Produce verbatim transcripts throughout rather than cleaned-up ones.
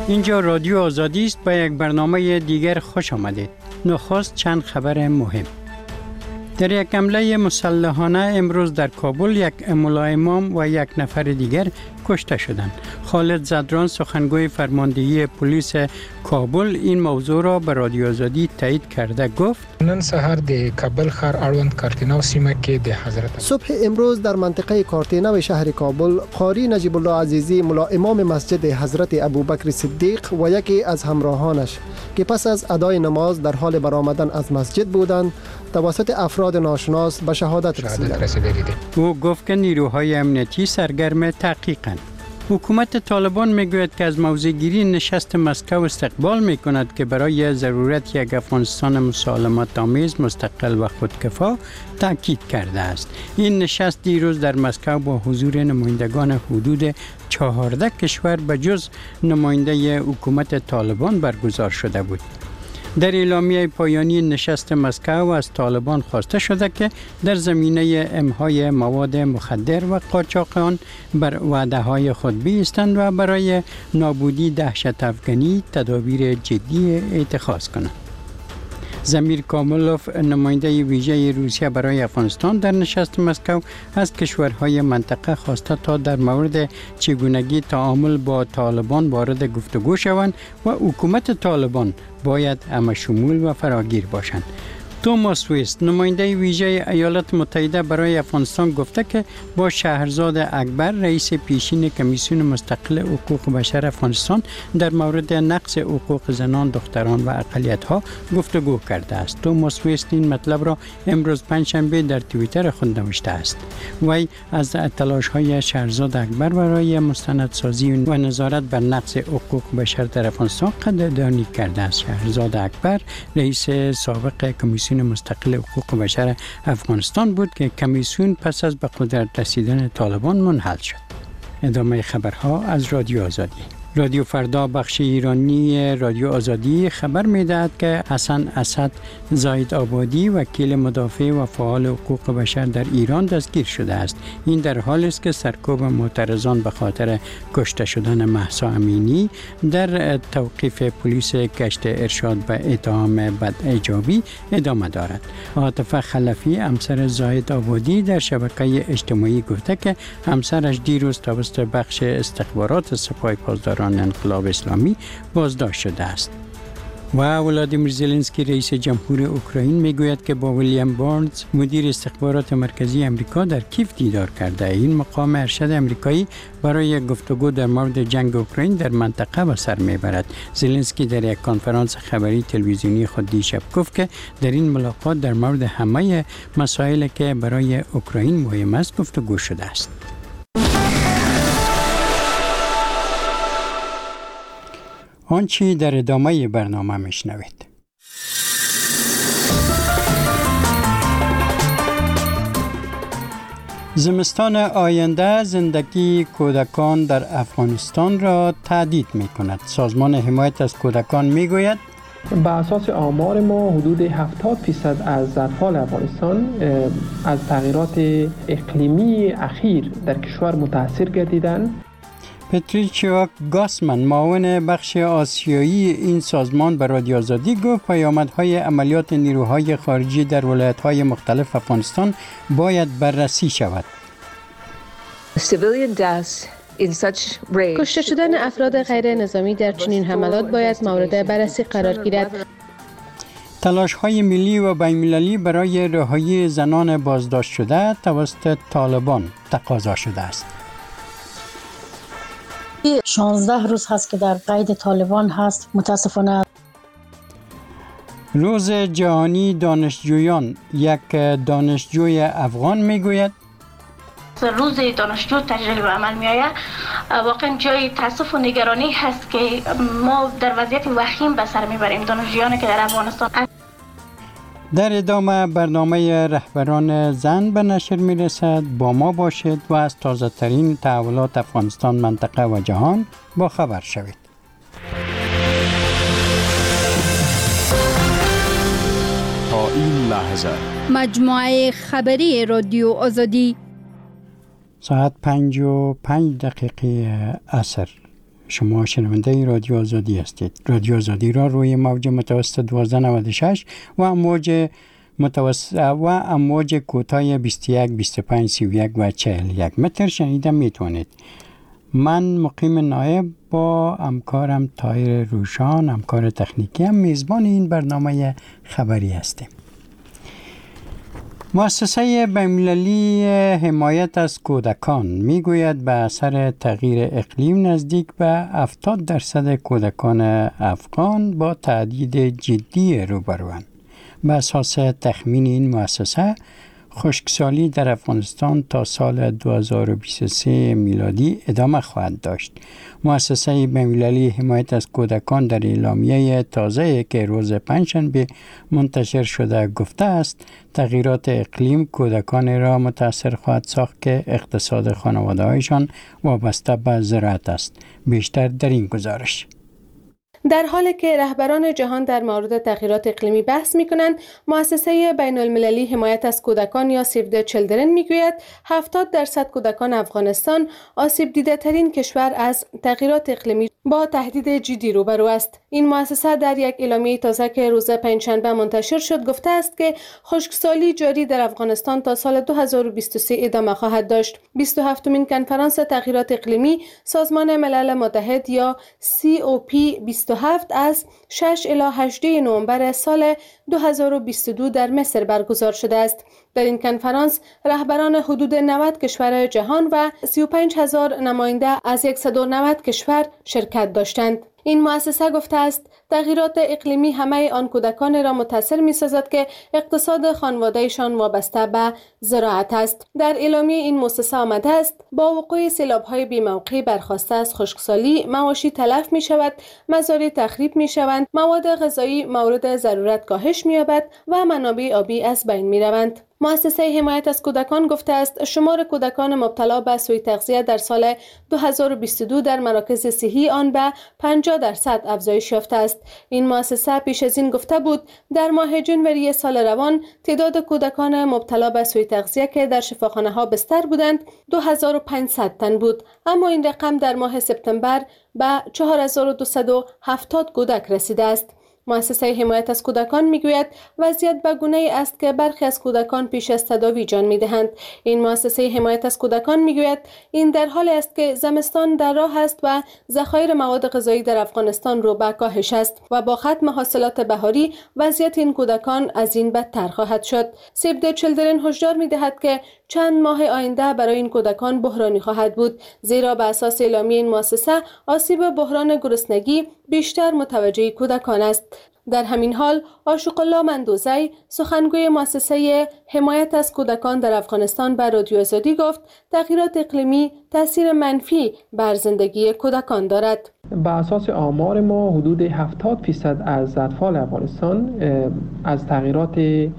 اینجا رادیو آزادی است. با یک برنامه دیگر خوش آمدید. نخست چند خبر مهم. در یک حمله مسلحانه امروز در کابل یک ملا امام و یک نفر دیگر کشته شدند. خالد زدران سخنگوی فرماندهی پلیس کابل این موضوع را به رادیو آزادی تایید کرده گفت نن سحر د کابل ښار اړوند کارتینو سیمه کې د حضرت صبح امروز در منطقه کارتینو شهر کابل قاری نجیب الله عزیزی ملا امام مسجد حضرت ابوبکر صدیق و یکی از همراهانش که پس از ادای نماز در حال برآمدن از مسجد بودند توسط افراد ناشناس به شهادت رسیدند. او گفت که نیروهای امنیتی سرگرم تحقیقند. حکومت طالبان میگوید که از موضع‌گیری نشست مسکو استقبال میکند که برای ضرورت یک افغانستان مسالمت آمیز مستقل و خودکفا تاکید کرده است. این نشست دیروز در مسکو با حضور نمایندگان حدود چهارده کشور به جز نماینده حکومت طالبان برگزار شده بود. در اعلامیه پایانی نشست مسکو از طالبان خواسته شده که در زمینه امهای مواد مخدر و قاچاقیان بر وعده‌های خود بایستند و برای نابودی دهشت افغانی تدابیر جدی اتخاذ کنند. زمیر کاملوف نماینده ویژه روسیه برای افغانستان در نشست مسکو از کشورهای منطقه خواسته تا در مورد چگونگی تعامل با طالبان وارد گفتگو شوند و حکومت طالبان باید همه‌شمول و فراگیر باشند. توماس ویست نماینده ویژه ایالات متحده برای افغانستان گفته که با شهرزاد اکبر رئیس پیشین کمیسیون مستقل حقوق بشر افغانستان در مورد نقض حقوق زنان، دختران و اقلیت‌ها گفتگو کرده است. توماس ویست این مطلب را امروز پنجشنبه در توییتر خود نوشته است. وی از تلاش‌های شهرزاد اکبر برای مستندسازی و نظارت بر نقض حقوق بشر در افغانستان قدردانی کرده است. شهرزاد اکبر رئیس سابق کمیسیون مستقل حقوق بشر افغانستان بود که کمیسیون پس از به قدرت رسیدن طالبان منحل شد. ادامه خبرها از رادیو آزادی. رادیو فردا بخش ایرانی رادیو آزادی خبر می‌دهد که حسن اسد زاید آبادی وکیل مدافع و فعال حقوق بشر در ایران دستگیر شده است. این در حالی است که سرکوب معترضان به خاطر کشته شدن مهسا امینی در توقیف پلیس گشت ارشاد به اتهام بد ایجابی ادامه دارد. عاطفه خلفی همسر زاید آبادی در شبکه اجتماعی گفته که همسرش دیروز توسط بخش استخبارات سپاه پاسداران انقلاب اسلامی بازداشت شده است. و ولادیمیر زلنسکی رئیس جمهور اوکراین میگوید که با ویلیام بارنز مدیر استخبارات مرکزی امریکا در کیف دیدار کرده. این مقام ارشد امریکایی برای گفتگو در مورد جنگ اوکراین در منطقه به سر میبرد. زلنسکی در یک کنفرانس خبری تلویزیونی خود دیشب گفت که در این ملاقات در مورد همه مسائلی که برای اوکراین مهم است گفتگو شده است. آنچه در ادامه برنامه میشنوید. زمستان آینده زندگی کودکان در افغانستان را تهدید می کند. سازمان حمایت از کودکان می گوید به اساس آمار ما حدود هفتاد درصد از اطفال افغانستان از تغییرات اقلیمی اخیر در کشور متاثر گردیدند. پتریچیا گاسمن معاون بخش آسیایی این سازمان به رادیو آزادی گفت پیامدهای عملیات نیروهای خارجی در ولایت‌های مختلف افغانستان باید بررسی شود. کشته شدن افراد غیر نظامی در چنین حملات باید مورد بررسی قرار گیرد. تلاش‌های ملی و بین‌المللی برای رهایی زنان بازداشت شده توسط طالبان تقاضا شده است. شانزده روز هست که در قید طالبان هست. متاسفانه روز جهانی دانشجویان یک دانشجوی افغان میگوید روز دانشجو تجلیل به عمل می آید. واقعا جای تاسف و نگرانی هست که ما در وضعیت وخیم به سر میبریم دانشجویانی که در افغانستان. در ادامه برنامه رهبران زن به نشر می رسد. با ما باشید و از تازه ترین تحولات افغانستان، منطقه و جهان با خبر شوید. تا این لحظه مجموعه خبری رادیو آزادی ساعت پنج و پنج دقیقه عصر شما شنونده رادیو آزادی هستید. رادیو آزادی را روی موج متوسط دوازده نود و شش و موج متوسط و امواج کوتاه بیست و یک، بیست و پنج، سی و یک و چهل و یک متر شنیده میتونید. من مقیم نایب با همکارم طاهر روشان، همکار تکنیکی، هم میزبان این برنامه خبری هستیم. مؤسسه بین‌المللی حمایت از کودکان میگوید به اثر تغییر اقلیم نزدیک به هفتاد درصد کودکان افغان با تهدید جدی روبروند. به اساس تخمین این مؤسسه، خشکسالی در افغانستان تا سال دو هزار و بیست و سه میلادی ادامه خواهد داشت. مؤسسه بین‌المللی حمایت از کودکان در اعلامیه تازه که روز پنجشنبه منتشر شده گفته است تغییرات اقلیم کودکان را متاثر خواهد ساخت که اقتصاد خانواده‌هایشان وابسته به زراعت است. بیشتر در این گزارش. در حالی که رهبران جهان در مورد تغییرات اقلیمی بحث می‌کنند، مؤسسه بین‌المللی حمایت از کودکان یا سیو د چیلدرن میگوید هفتاد درصد کودکان افغانستان آسیب دیده ترین کشور از تغییرات اقلیمی با تهدید جدی روبرو است. این مؤسسه در یک اعلامیه تازه که روز پنجشنبه منتشر شد گفته است که خشکسالی جاری در افغانستان تا سال دو هزار و بیست و سه ادامه خواهد داشت. بیست و هفتمین کنفرانس تغییرات اقلیمی سازمان ملل متحد یا سی او پی بیست و هفت از شش الی هجده نوامبر سال دو هزار و بیست و دو در مصر برگزار شده است. در این کنفرانس رهبران حدود نود کشور جهان و سی و پنج هزار نماینده از صد و نود کشور شرکت داشتند. این مؤسسه گفته است تغییرات اقلیمی همه آن کودکان را متاثر می‌سازد که اقتصاد خانواده‌شان وابسته به زراعت است. در اعلامیه این مؤسسه آمده است با وقوع سیلاب‌های بی‌موقع برخاسته از خشکسالی مواشی تلف می‌شود، مزارع تخریب می‌شوند، مواد غذایی مورد ضرورت کاهش می‌یابد و منابع آبی از بین می‌روند. مؤسسه حمایت از کودکان گفته است شمار کودکان مبتلا به سوء تغذیه در سال دو هزار و بیست و دو در مراکز صحی آن به پنجاه درصد افزایش یافته است. این مؤسسه پیش از این گفته بود در ماه جنوری سال روان تعداد کودکان مبتلا به سوء تغذیه که در شفاخانه‌ها بستر بودند دو هزار و پانصد تن بود، اما این رقم در ماه سپتامبر به چهار هزار و دویست و هفتاد کودک رسیده است. مؤسسه حمایت از کودکان میگوید وضعیت به گونه‌ای است که برخی از کودکان پیش از تداوی جان میدهند. این مؤسسه حمایت از کودکان میگوید این در حالی است که زمستان در راه است و ذخایر مواد غذایی در افغانستان رو به کاهش است و با ختم حاصلات بهاری وضعیت این کودکان از این بدتر خواهد شد. سیو د چیلدرن هشدار میدهد که چند ماه آینده برای این کودکان بحرانی خواهد بود، زیرا به اساس اعلامیه این مؤسسه آسیب بحران گرسنگی بیشتر متوجه کودکان است. در همین حال عاشق الله مندوزی سخنگوی مؤسسه حمایت از کودکان در افغانستان به رادیو آزادی گفت تغییرات اقلیمی تاثیر منفی بر زندگی کودکان دارد. به اساس آمار ما حدود هفتاد درصد از اطفال افغانستان از تغییرات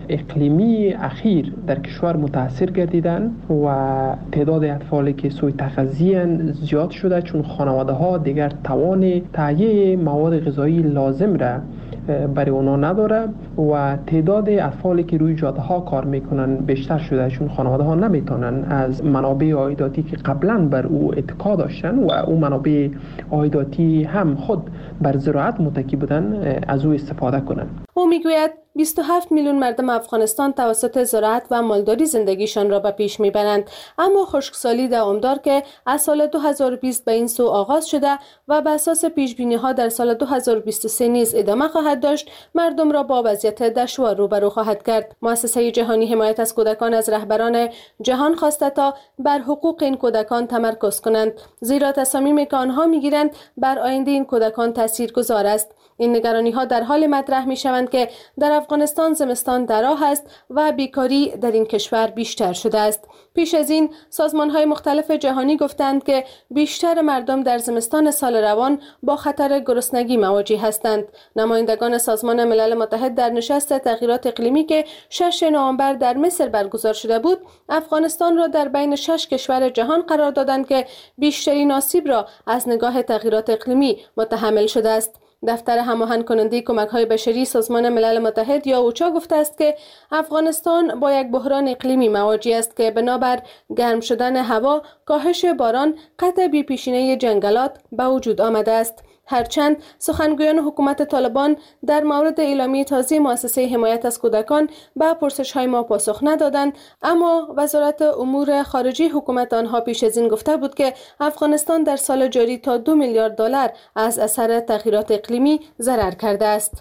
اقلیمی اخیر در کشور متاثر گردیدند و تعداد اطفالی که سوء تغذیه زیاد شده چون خانواده ها دیگر توان تهیه مواد غذایی لازم را برای اونا نداره و تعداد اطفالی که روی جاده ها کار میکنن بیشتر شده چون خانواده ها نمیتونن از منابع عایداتی که قبلا بر او اتکا داشتن و او منابع عایداتی هم خود بر زراعت متکی بودن از او استفاده کنن. او میگوید بیست و هفت میلیون مردم افغانستان توسط زراعت و مالداری زندگیشان را به پیش میبرند، اما خشکسالی دوامدار که از سال دو هزار و بیست به این سو آغاز شده و به اساس پیشبینی ها در سال دو هزار و بیست و سه نیز ادامه خواهد داشت مردم را با وضعیت دشوار روبرو خواهد کرد. مؤسسه جهانی حمایت از کودکان از رهبران جهان خواسته تا بر حقوق این کودکان تمرکز کنند، زیرا تصامیمی که آنها میگیرند بر آینده این کودکان تاثیرگذار است. این نگرانی ها در حال مطرح می شوند که در افغانستان زمستان در راه است و بیکاری در این کشور بیشتر شده است. پیش از این سازمان های مختلف جهانی گفتند که بیشتر مردم در زمستان سال روان با خطر گرسنگی مواجه هستند. نمایندگان سازمان ملل متحد در نشست تغییرات اقلیمی که شش نوامبر در مصر برگزار شده بود، افغانستان را در بین شش کشور جهان قرار دادند که بیشترین آسیب را از نگاه تغییرات اقلیمی متحمل شده است. دفتر هماهنگ کننده کمک‌های بشری سازمان ملل متحد یا اوچا گفته است که افغانستان با یک بحران اقلیمی مواجه است که بنابر گرم شدن هوا، کاهش باران، قطع بی‌پیشینه جنگلات به وجود آمده است. هرچند سخنگویان حکومت طالبان در مورد اعلامیه تازه مؤسسه حمایت از کودکان به پرسش‌های ما پاسخ ندادند، اما وزارت امور خارجه حکومت آنها پیش از این گفته بود که افغانستان در سال جاری تا دو میلیارد دلار از اثر تغییرات اقلیمی ضرر کرده است.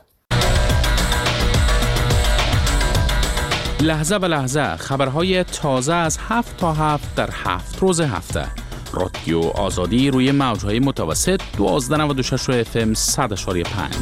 لحظه به لحظه خبرهای تازه از هفت تا هفت در هفت روز هفته. رادیو آزادی روی موجهای متوسط دوازده نود و شش اف ام صد اشاری پنج.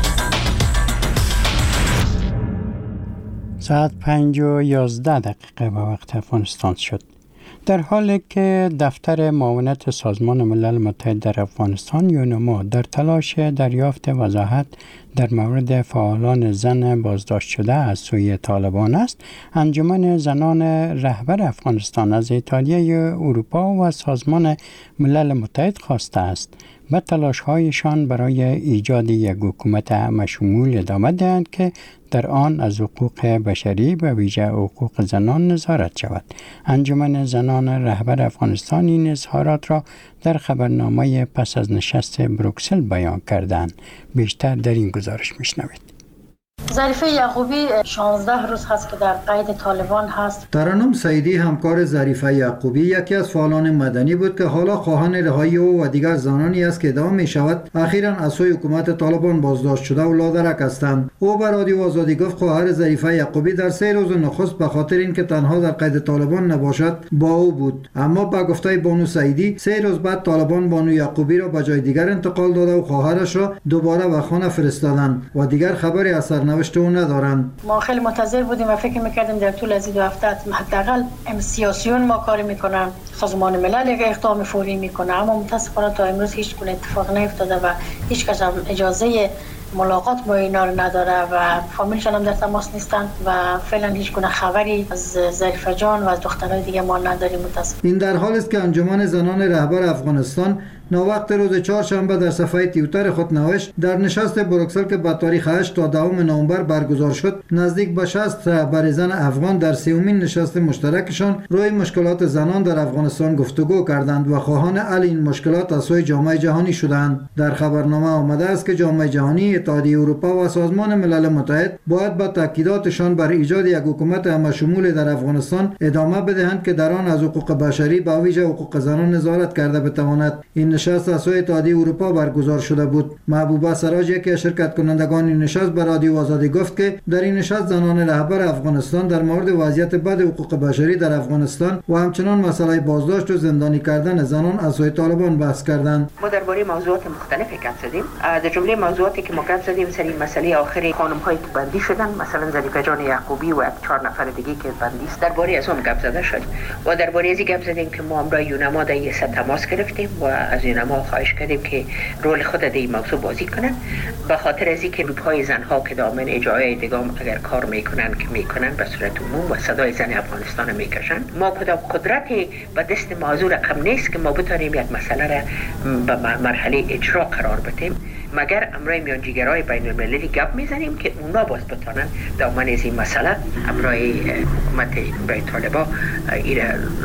ساعت پنج و یازده دقیقه به وقت افغانستان شد. در حالی که دفتر معاونت سازمان ملل متحد در افغانستان یونما در تلاش دریافت وضاحت در مورد فعالان زن بازداشت شده از سوی طالبان است، انجمن زنان رهبر افغانستان از اتحادیه اروپا و سازمان ملل متحد خواسته است به تلاش‌هایشان برای ایجاد یک حکومت همه‌شمول ادامه دهند که در آن از حقوق بشری به ویژه حقوق زنان نظارت شود. انجمن زنان رهبر افغانستان این اظهارات را در خبرنامه پس از نشست بروکسل بیان کردند. بیشتر در این گزارش میشنوید. ظریفه یعقوبی شانزده روز هست که در قید طالبان هست. ترنم سعیدی همکار ظریفه یعقوبی یکی از فعالان مدنی بود که حالا خواهان رهایی او و دیگر زنانی است که ادعا می شود اخیراً از سوی حکومت طالبان بازداشت شده و لادرک هستند. او به رادیو آزادی گفت خواهر ظریفه یعقوبی در سه روز نخست به خاطر اینکه تنها در قید طالبان نباشد با او بود، اما با گفته بانو سعیدی سه روز بعد طالبان بانو یعقوبی را به جای دیگر انتقال داده و خواهرش را دوباره به خانه فرستادند و دیگر خبری از سرنوشت او ندارند. ما خیلی منتظر بودیم و فکر می‌کردیم در طول از این دو هفته حداقل سیاسیون ما کاری میکنن، سازمان ملل اقدام فوری میکنه، اما متاسفانه تا امروز هیچ گونه اتفاق نیفتاده و هیچ کس هم اجازه ملاقات با اینا رو نداره و فامیلشان هم در تماس نیستن و فعلا هیچ گونه خبری از ظریفه جان و از دخترای دیگه ما نداریم متاسفانه. این در حالی است که انجمن زنان رهبر افغانستان نووقت روز چهارشنبه در صفحه توییتر خود نوشت در نشست بروکسل که به تاریخ هشت تا دهم نوامبر برگزار شد، نزدیک به شصت رهبر زن افغان در سومین نشست مشترکشان روی مشکلات زنان در افغانستان گفتگو کردند و خواهان حل این مشکلات از سوی جامعه جهانی شدند. در خبرنامه آمده است که جامعه جهانی، اتحادیه اروپا و سازمان ملل متحد باید با تاکیداتشان بر ایجاد یک حکومت همه‌شمول در افغانستان ادامه بدهند که در آن از حقوق بشری به ویژه حقوق زنان نظارت کرده بتواند. این نشست از سوی اتحادیه اروپا برگزار شده بود. محبوبه سراج یکی از شرکت کنندگان این نشست به رادیو آزادی گفت که در این نشست زنان رهبر افغانستان در مورد وضعیت بد حقوق بشری در افغانستان و همچنان مسئله بازداشت و زندانی کردن زنان از سوی طالبان بحث کردند. ما درباره موضوعات مختلفی گپ زدیم. در جمله موضوعاتی که ما گپ زدیم سری مسئله آخری خانم‌هایی که بندی شدن، مثلا ظریفه جان یعقوبی و چهار نفر دیگه که بندی است، درباره از اون گپ زده شد و درباره ازی گپ زدیم که ما امروز یونما در یه تماس گرفتیم و از یونما خواهش کردیم که رول خود در این موضوع بازی کنن، به خاطر از اینکه گروه‌های زن‌ها که دامن اجرای دیگام اگر کار میکنن که میکنن به صورت عموم و صدای زن افغانستان میکشن، ما کدام قدرتی به دست موضوع رقم نیست که ما بتونیم یک مسئله را به مرحله اجرا قرار بدیم، مگر امروی میانجیگرای بین المللی گپ میزنیم که اونا باز بتونن دامن از این مسئله امروی حکومت برای طالبان ایره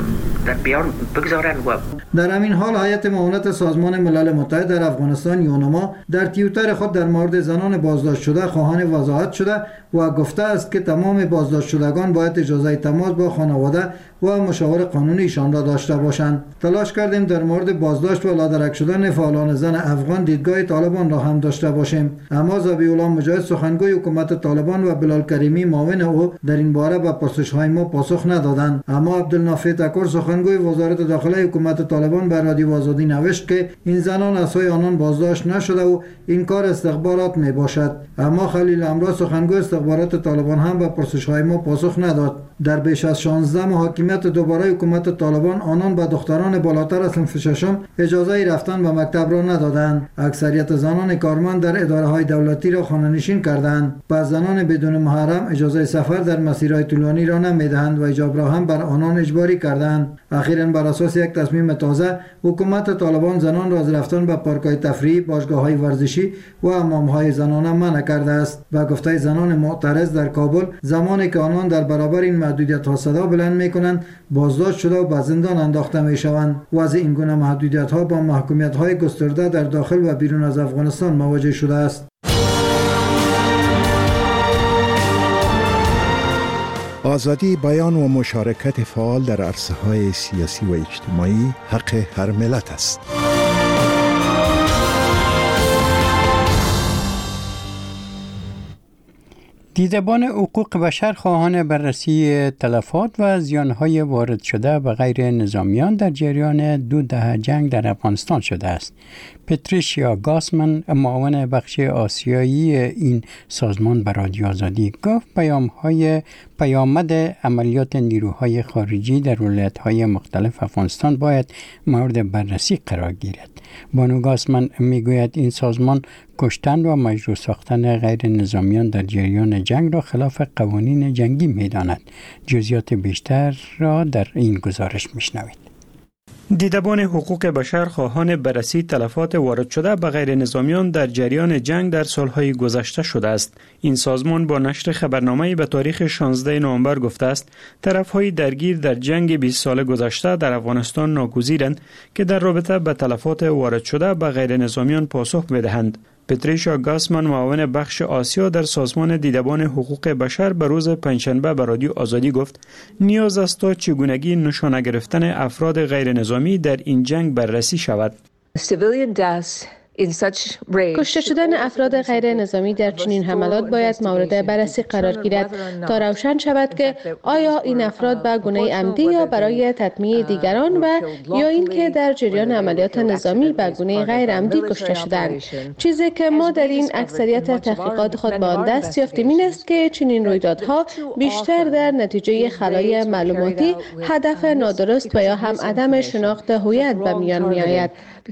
در بیان بگذارن. و در همین حال هیئت معاونت سازمان ملل متحد در افغانستان یونما در توییتر خود در مورد زنان بازداشت شده خواهان وضاحت شده و گفته است که تمام بازداشت شدگان باید اجازه تماس با خانواده و مشاور قانونیشان را داشته باشند. تلاش کردیم در مورد بازداشت و لادرک شدن فعالان زن افغان دیدگاه طالبان را هم داشته باشیم، اما ذبیح الله مجاهد سخنگوی حکومت طالبان و بلال کریمی معاون او در این باره به پرسش‌های ما پاسخ ندادند. اما عبدالنافع تکر سخنگوی وزارت داخله حکومت طالبان به رادیو آزادی نوشت که این زنان از سوی آنان بازداشت نشده و این کار استخبارات می باشد. اما خلیل امرا سخنگوی استخبارات طالبان هم به پرسش‌های ما پاسخ نداد. در بیش از شانزده ماه حاکمیت دوباره حکومت طالبان آنان به دختران بالاتر از صنف ششم اجازه رفتن به مکتب را ندادند. اکثریت زنان کارمند در اداره‌های دولتی را خانه‌نشین کردند. بعض زنان بدون محرم اجازه سفر در مسیرهای طولانی را نمی‌دهند و حجاب را هم بر آنان اجباری کردند. اخیراً بر اساس یک تصمیم تازه حکومت طالبان زنان را از رفتن به پارک‌های تفریحی، باشگاه‌های ورزشی و حمام‌های زنانه منع کرده است. و گفته زنان معترض در کابل زمانی که آنان در برابر این محدودیت‌ها صدا بلند می‌کنند بازداشت شده و به زندان انداخته می‌شوند. وضع این گونه محدودیت‌ها با محکومیت‌های گسترده در داخل و بیرون از افغانستان مواجه شده است. آزادی بیان و مشارکت فعال در عرصه‌های سیاسی و اجتماعی حق هر ملت است. دیدبان حقوق بشر خواهان بررسی تلفات و زیانهای وارد شده به غیر نظامیان در جریان دو دهه جنگ در افغانستان شده است. پتریشیا گاسمن، معاون بخش آسیایی این سازمان به رادیو آزادی گفت پیام‌های پیامد عملیات نیروهای خارجی در ولایت‌های مختلف افغانستان باید مورد بررسی قرار گیرد. بانو گاسمن میگوید این سازمان کشتن و مجروح ساختن غیر نظامیان در جریان جنگ را خلاف قوانین جنگی می‌داند. جزئیات بیشتر را در این گزارش می‌شنوید. دیدبان حقوق بشر خواهان بررسی تلفات وارد شده به غیر نظامیان در جریان جنگ در سالهای گذشته شده است. این سازمان با نشر خبرنامه‌ای به تاریخ شانزده نوامبر گفته است طرف‌های درگیر در جنگ بیست سال گذشته در افغانستان ناگزیرند که در رابطه به تلفات وارد شده به غیر نظامیان پاسخ بدهند. پتریشیا گاسمن، معاون بخش آسیا در سازمان دیدبان حقوق بشر، به روز پنجشنبه به رادیو آزادی گفت نیاز است تا چگونگی نشانه گرفتن افراد غیر نظامی در این جنگ بررسی شود. کشته شدن افراد غیر نظامی در چنین حملات باید مورد بررسی قرار گیرد تا روشن شود که آیا این افراد به گونه عمدی یا برای تطمیع دیگران و یا اینکه در جریان عملیات نظامی به گونه غیر عمدی کشته شدند. چیزی که ما در این اکثریت تحقیقات خود به آن دست یافتیم این است که چنین رویدادها بیشتر در نتیجه خلای معلوماتی، هدف نادرست و یا هم عدم شناخت هویت به میان میآید.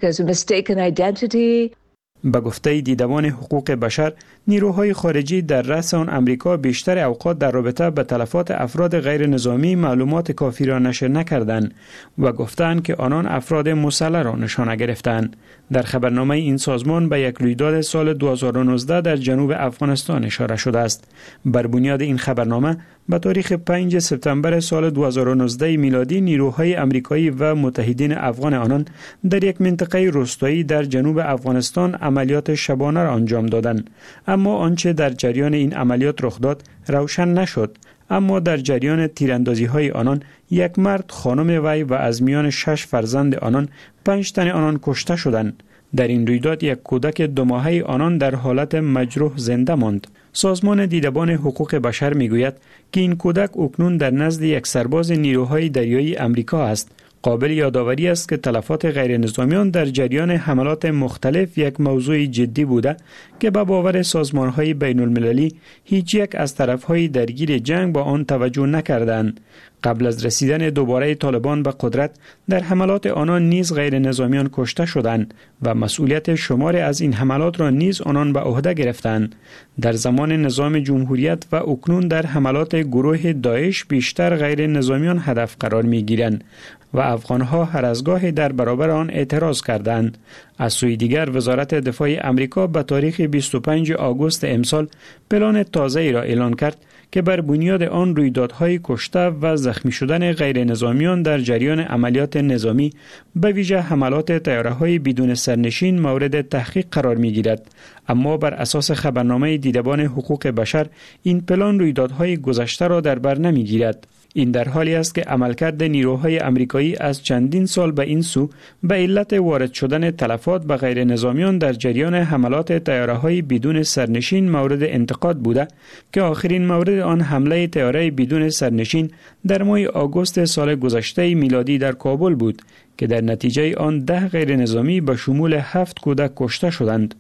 به گفته دیدبان حقوق بشر، نیروهای خارجی در رأس آن امریکا بیشتر اوقات در رابطه به تلفات افراد غیر نظامی معلومات کافی را نشر نکردند و گفتند که آنان افراد مسلح را نشانه گرفتند. در خبرنامه این سازمان به یک رویداد سال دو هزار و نوزده در جنوب افغانستان اشاره شده است. بر بنیاد این خبرنامه به تاریخ پنجم سپتامبر سال دو هزار و نوزده میلادی نیروهای امریکایی و متحدین افغان آنان در یک منطقه روستایی در جنوب افغانستان عملیات شبانه را انجام دادند. اما آنچه در جریان این عملیات رخ داد روشن نشد. اما در جریان تیراندازی های آنان یک مرد، خانم وی و از میان شش فرزند آنان پنج تن آنان کشته شدند. در این رویداد یک کودک دو ماهه آنان در حالت مجروح زنده ماند. سازمان دیدبان حقوق بشر میگوید که این کودک اکنون در نزد یک سرباز نیروهای دریایی امریکا است. قابل یادآوری است که تلفات غیر نظامیان در جریان حملات مختلف یک موضوع جدی بوده که به باور سازمان‌های بین المللی هیچ یک از طرف‌های درگیر جنگ با آن توجه نکردند. قبل از رسیدن دوباره طالبان به قدرت در حملات آنان نیز غیر نظامیان کشته شدند و مسئولیت شماری از این حملات را نیز آنان به عهده گرفتند. در زمان نظام جمهوریت و اکنون در حملات گروه داعش بیشتر غیر نظامیان هدف قرار می گیرند و افغانها هر از گاهی در برابر آن اعتراض کردند. از سوی دیگر وزارت دفاع امریکا به تاریخ بیست و پنجم آگوست امسال پلان تازه‌ای را اعلان کرد که بر بنیاد آن رویدادهای کشته و زخمی شدن غیر نظامیان در جریان عملیات نظامی به ویژه حملات طیاره‌های بدون سرنشین مورد تحقیق قرار می‌گیرد. اما بر اساس خبرنامه دیدبان حقوق بشر این پلان رویدادهای گذشته را در بر نمی‌گیرد. این در حالی است که عملکرد نیروهای امریکایی از چندین سال به این سو به علت وارد شدن تلفات به غیر نظامیان در جریان حملات طیاره‌های بدون سرنشین مورد انتقاد بوده که آخرین مورد آن حمله طیاره بدون سرنشین در ماه آگوست سال گذشته میلادی در کابل بود که در نتیجه آن ده غیر نظامی به شمول هفت کودک کشته شدند.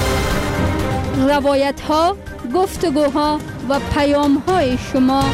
روایت‌ها، گفتگوها و پیام‌های شما.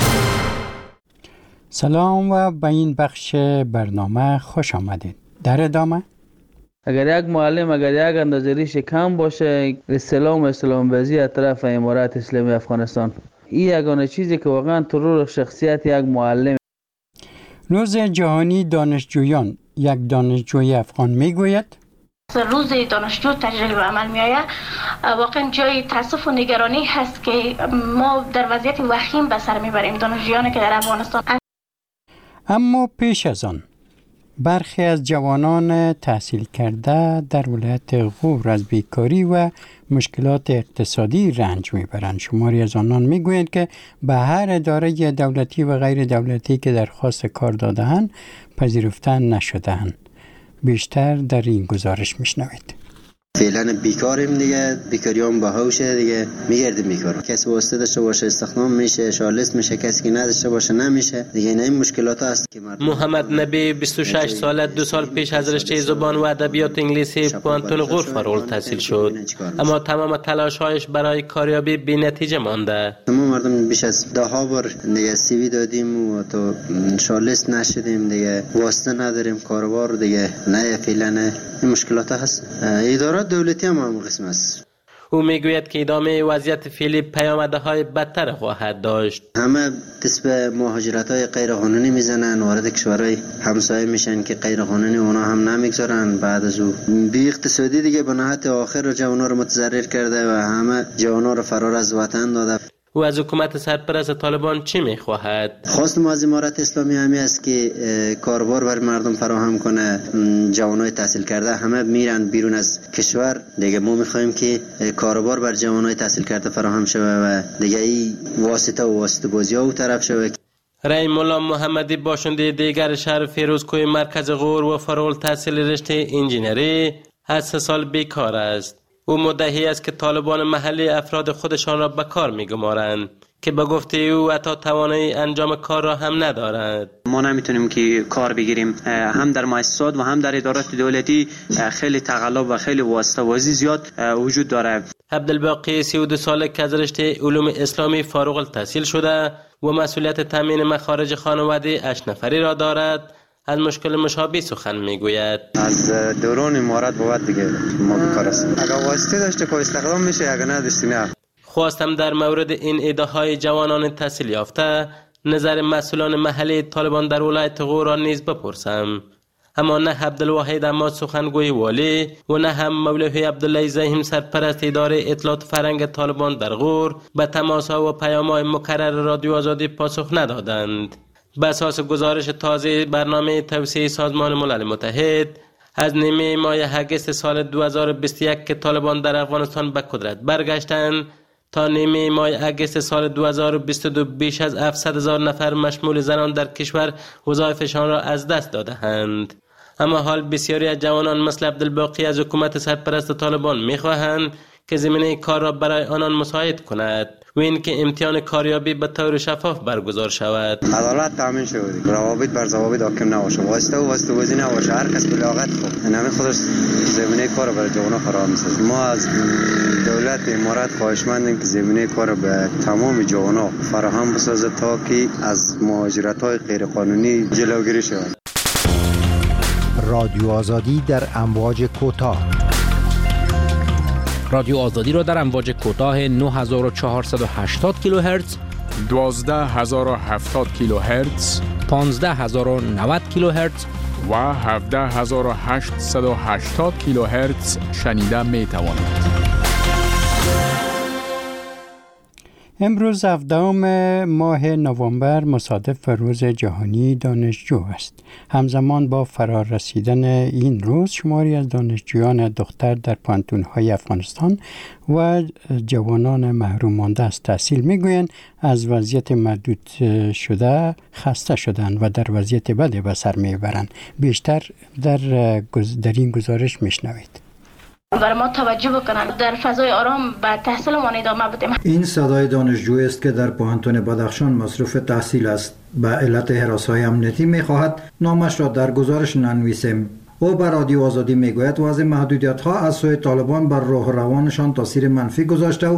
سلام و به این بخش برنامه خوش آمدید. در ادامه اگر یک معلم اگر یک اندازه ریش کم باشه سلام اسلام بازی از طرف امارات اسلامی افغانستان، این یگانه چیزی که واقعا ترور شخصیت یک معلم. روز جهانی دانشجویان یک دانشجوی افغان میگوید روز دانشجو تجلیل به عمل می آید واقعا جای تاسف و نگرانی هست که ما در وضعیت وخیم به سر میبریم دانشجویانی که در افغانستان. اما پیش از آن برخی از جوانان تحصیل کرده در ولایت غور از بیکاری و مشکلات اقتصادی رنج میبرند. شماری از آنان میگویند که به هر اداره دولتی و غیر دولتی که درخواست کار داده‌اند پذیرفته نشده‌اند. بیشتر در این گزارش میشنوید. فعلا بیکاریم دیگه، بیکاریام باهوشه دیگه، میگردیم بیکار. کسی واسطه داشته باشه استخدام میشه، شارلیست میشه، کسی که نداشته باشه نمیشه دیگه. این مشکلات هست که مردم. محمد نبی بیست و شش ساله دو سال پیش از رشته زبان و ادبیات انگلیسی پانتون غور فارغ التحصیل شد، اما تمام تلاش‌هایش برای کاریابی بی‌نتیجه مانده. ما مردم بیش از ده ها بار دیگه سی وی دادیم و تو شارلیست نشدیم دیگه، واسطه نداریم کاروبار دیگه. نه فعلا این مشکلات هست. اداره دولتی هم هم قسم است. او میگوید که ادامه وضعیت فعلی پیامدهای بدتر خواهد داشت. همه دست به مهاجرت های غیر قانونی میزنن، وارد کشورهای همسایه میشن که غیر قانونی اونا هم نمیگذارن. بعد از او بی اقتصادی دیگه به نهایت آخر جوانا رو متضرر کرده و همه جوانا رو فرار از وطن داده. و از حکومت سرپرست طالبان چی میخواهد؟ خواست ما از امارت اسلامی همی است که کاربار بر مردم فراهم کنه. جوانای تحصیل کرده همه میرن بیرون از کشور دیگه. ما میخوایم که کاربار بر جوانای تحصیل کرده فراهم شوه و دیگه این واسطه و واسطه بازی ها او طرف شوه. رای مولا محمدی باشنده دیگر شهر فیروزکوه مرکز غور و فارغ التحصیل رشته انجینری از سه سال بیکار است. او مدعی است که طالبان محلی افراد خودشان را به کار می‌گمارند که به گفته او حتی توانایی انجام کار را هم ندارند. ما نمیتونیم که کار بگیریم. هم در مؤسسات و هم در ادارات دولتی خیلی تقلب و خیلی واسطه بازی زیاد وجود داره. عبدالباقی سی و دو ساله که از رشته علوم اسلامی فارغ التحصیل شده و مسئولیت تامین مخارج خانواده اش نفری را دارد، از مشکل مشابه سخن میگوید. از دوران امارت بود دیگه ما بیکار هستیم. اگر واسطه داشته که استخدام میشه، اگر نداشتی نه. خواستم در مورد این ایده های جوانان تحصیل یافته نظر مسئولان محلی طالبان در ولایت غور را نیز بپرسم، اما نه عبدالواحد اما سخنگوی والی و نه هم مولوی عبدالله زهیم سرپرست اداره اطلاعات فرهنگ طالبان در غور به تماس‌ها و پیام‌های مکرر رادیو آزادی پاسخ ندادند. به اساس گزارش تازه برنامه توسعه سازمان ملل متحد از نیمه ماه اگست سال دو هزار و بیست و یک که طالبان در افغانستان به قدرت برگشتند تا نیمه ماه اگست سال دو هزار و بیست و دو بیش از هفتصد هزار نفر مشمول زنان در کشور وظایفشان را از دست داده‌اند. اما حال بسیاری از جوانان مثل عبدالباقی از حکومت سرپرست طالبان می‌خواهند که زمینه کار را برای آنان مساعد کند و اینکه امتحان کاریابی به طور شفاف برگزار شود. عدالت تامین شود، روابط بر ضوابط حاکم نباشه، واسطه و واسطه بازی نباشه، هر کس بلاغت خود نمی خودش زمینه کار برای جوانان فراهم می‌سازد. ما از دولت امارات خواهشمندیم که زمینه کار به تمام جوانان فراهم بسازد تا که از مهاجرت‌های غیر قانونی جلوگیری شود. رادیو آزادی در امواج کوتاه. رادیو آزادی را در امواج کوتاه نه هزار و چهارصد و هشتاد کیلوهرتز، دوازده هزار و هفتاد کیلوهرتز، پانزده هزار و نود کیلوهرتز و هفده هزار و هشتصد و هشتاد کیلوهرتز شنیده می توانید. امروز هفدهم ماه نوامبر مصادف روز جهانی دانشجو است. همزمان با فرار رسیدن این روز شماری از دانشجویان دختر در پانتون‌های افغانستان و جوانان محروم مانده از تحصیل میگویند از وضعیت محدود شده خسته شدند و در وضعیت بدی به سر میبرند. بیشتر در در این گزارش میشنوید. برای ما توجه بکنن در فضای آرام به تحصیلمان ادامه بدیم. این صدای دانشجویی است که در پانتون بدخشان مصروف تحصیل است. به علت هراس‌های امنیتی می‌خواهد نامش را در گزارش ننویسیم. او بر رادیو آزادی میگوید وضع محدودیت‌ها از سوی طالبان بر روح و روانشان تاثیر منفی گذاشته و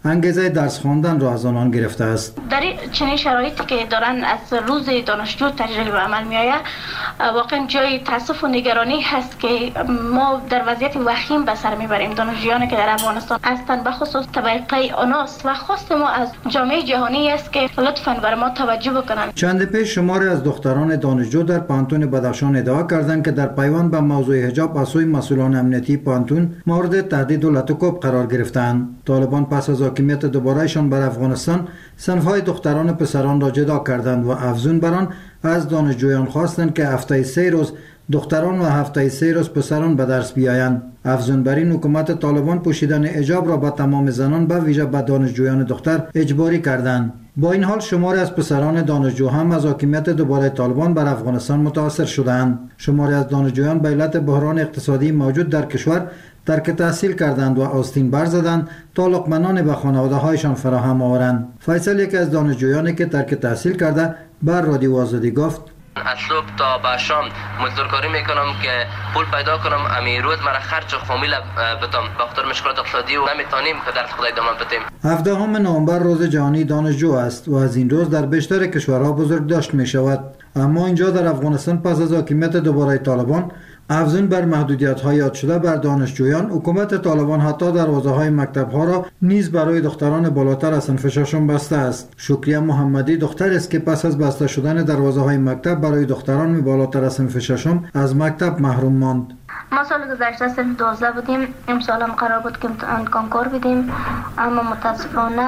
انگیزه درس خواندن را از آنان گرفته است. در چنین شرایطی که دارن از روز دانشجو تجلیل به عمل می آید، واقعا جای تاسف و نگرانی هست که ما در وضعیت وخیم به سر میبریم. دانشجویانی که در افغانستان هستند، به خصوص طبقه آناس، و خواست ما از جامعه جهانی است که لطفاً بر ما توجه بکنند. چند پیش شماری از دختران دانشجو در پانتون بدخشان ادعا کردند که در پیوند به موضوع حجاب از سوی مسئولان امنیتی پانتون مورد تهدید و لطوکوب قرار گرفتند. طالبان پس از حاکمیت دوبارهشان بر افغانستان صنف‌های دختران و پسران را جدا کردند و افزون بر آن از دانشجویان خواستند که هفته سه روز دختران و هفته سه روز پسران به درس بیایند. افزون بر این حکومت طالبان پوشیدن حجاب را به تمام زنان به ویژه به دانشجویان دختر اجباری کردند. با این حال شماری از پسران دانشجو هم از حاکمیت دوباره طالبان بر افغانستان متاثر شدند. شماری از دانشجویان به علت بحران اقتصادی موجود در کشور ترک تحصیل کردند و آستین برزدند تا لقمه‌نان به خانواده هایشان فراهم آورند. فیصل یکی از دانشجویانی که ترک تحصیل کرده بر رادیو آزادی گفت: از صبح تا به شام مزدورکاری میکنم که پول پیدا کنم، امی روز مرا خرج و فامیل بدم. به خاطر مشکلات اقتصادی و نمیتونیم که درس خود ادامه بدیم. هفدهم نوامبر روز جهانی دانشجو است و از این روز در بیشتر کشورها بزرگداشت می شود. اما اینجا در افغانستان پس از حاکمیت دوباره طالبان افزون بر محدودیت‌های یاد شده بر دانشجویان، حکومت طالبان حتی دروازه‌های مکتب‌ها را نیز برای دختران بالاتر از صنف ششم بسته است. شکریه محمدی دختری است که پس از بسته شدن دروازه‌های مکتب برای دختران بالاتر از صنف ششم از مکتب محروم ماند. ما سال گذشته صرف دوازده بودیم، امسال هم قرار بود که امتحان کنکور بدیم، اما متاسفانه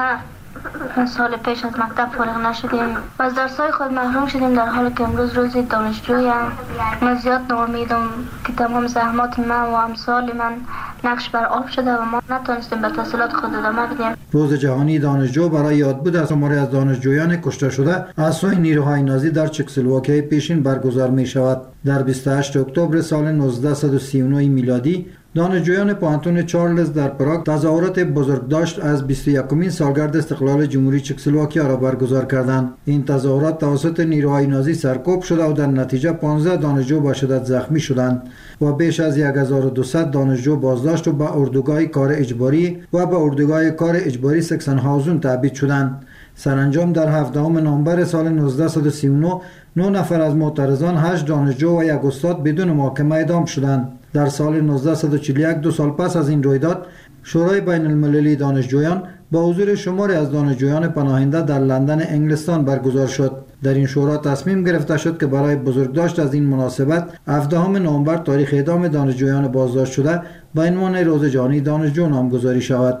سال پیش از مکتب فارغ نشدیم و از درس‌های خود محروم شدیم، در حالی که امروز روز دانشجویم. من زیاد ناامیدم که تمام زحمات من و امثال من نقش بر آب شده و ما نتونستیم به تحصیلات خود ادامه بدیم. روز جهانی دانشجو برای یادبود از شماری از دانشجویان کشته شده از سوی نیروهای نازی در چکسلواکی پیشین برگزار می شود. در بیست و هشتم اکتبر سال نوزده و سی و نه میلادی دانشجویان پانتون چارلز در پراگ تظاهرات بزرگداشت از بیست و یکمین سالگرد استقلال جمهوری چکسلواکیا را برگزار کردند. این تظاهرات توسط نیروهای نازی سرکوب شده و در نتیجه پانزده دانشجو به شدت زخمی شدند و بیش از هزار و دویست دانشجو بازداشت و به اردوگاه کار اجباری و به اردوگاه کار اجباری سکسنهاوزن تبعید شدند. سرانجام در هفدهم نوامبر سال نوزده و سی و نه نه نفر از معترضان، هشت دانشجو و یک استاد بدون محاکمه اعدام شدند. در سال نوزده و چهل و یک، دو سال پس از این رویداد، شورای بین المللی دانشجویان با حضور شماری از دانشجویان پناهنده در لندن انگلستان برگزار شد. در این شورا تصمیم گرفته شد که برای بزرگداشت از این مناسبت هفدهم نوامبر تاریخ اعدام دانشجویان بازداشت شده به عنوان روز جهانی دانشجو نامگذاری شود.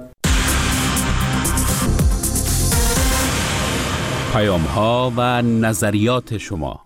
پیام ها و نظریات شما.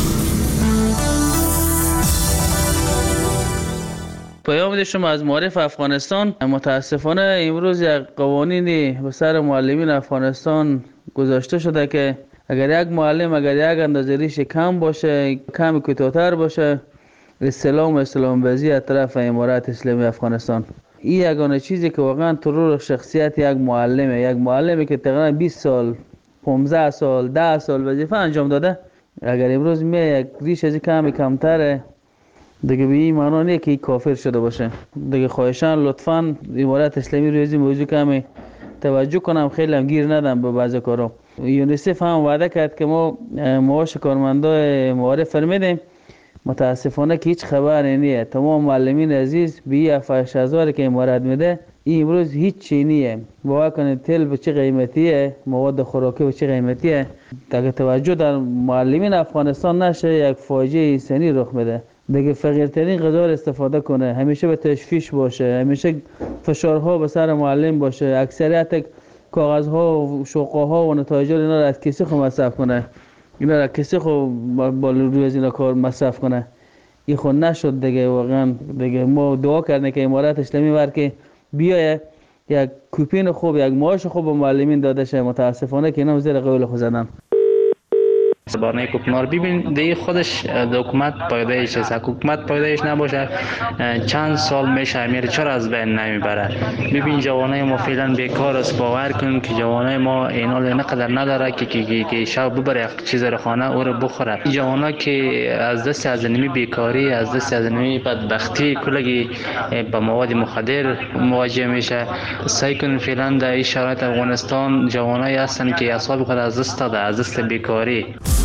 پیام شما از معارف افغانستان. متاسفانه امروز یک قوانینی به سر معلمین افغانستان گذاشته شده که اگر یک معلم اگر یک اندازه ریش کم باشه، کم کوتاه‌تر باشه، استلام استلام بازی از طرف امارات اسلامی افغانستان. این یگانه چیزی که واقعا ترور شخصیت یک معلمه، یک معلمی که تقریبا بیست سال، پانزده سال، ده سال وظیفه انجام داده، اگر امروز می یک ریش از کم کمتره، دیگه به این معنا نیست که کافر شده باشه. دیگه خواهشان لطفاً امارات اسلامی روی این موضوع کمی توجه کنم، خیلی هم گیر ندم به بعضی کارا. یونیسف هم وعده کرد که ما معاش کارمندای معارف فرمیدیم، متاسفانه که هیچ خبری نیست. تمام معلمین عزیز به هفتاد هزار که امارات میده، این امروز هیچ چی نیست. باور کنید تل به چه قیمتیه، مواد خوراکی به چه قیمتیه. اگه توجه در معلمین افغانستان نشه، یک فاجعه انسانی رخ میده. دیگه فقیرترین غذا استفاده کنه، همیشه به تشویش باشه، همیشه فشارها به سر معلم باشه، اکثریت کاغذها و شوقها و نتایج اینا را از کسی خود مصرف کنه، اینا را کسی خود با روی از اینا کار مصرف کنه. این خود نشد دیگه. واقعا دیگه ما دعا کردیم که امارات اسلامی ور که بیایه یک کوپین خوب، یک معاش خوب به معلمین داده شه. متاسفانه که اینا زیر قول خود زدن. بانه کوکنار ببین دی خودش حکومت پایدایش است. حکومت پایدایش نباشه چند سال میشه امیر چرا از بین نمیبره. ببین جوانای ما فعلا بیکار است. باور کن که جوانای ما اینا نقدر نداره که که که شب ببره چیز رو خانه او رو بخوره. این جوانا که از دست از نمی بیکاری از دست از نمی بدبختی کلگی با مواد مخدر مواجه میشه. سعی کن فعلا در این شرایط افغانستان جوانایی هستن که اعصاب خود از دست داده از دست بیکاری.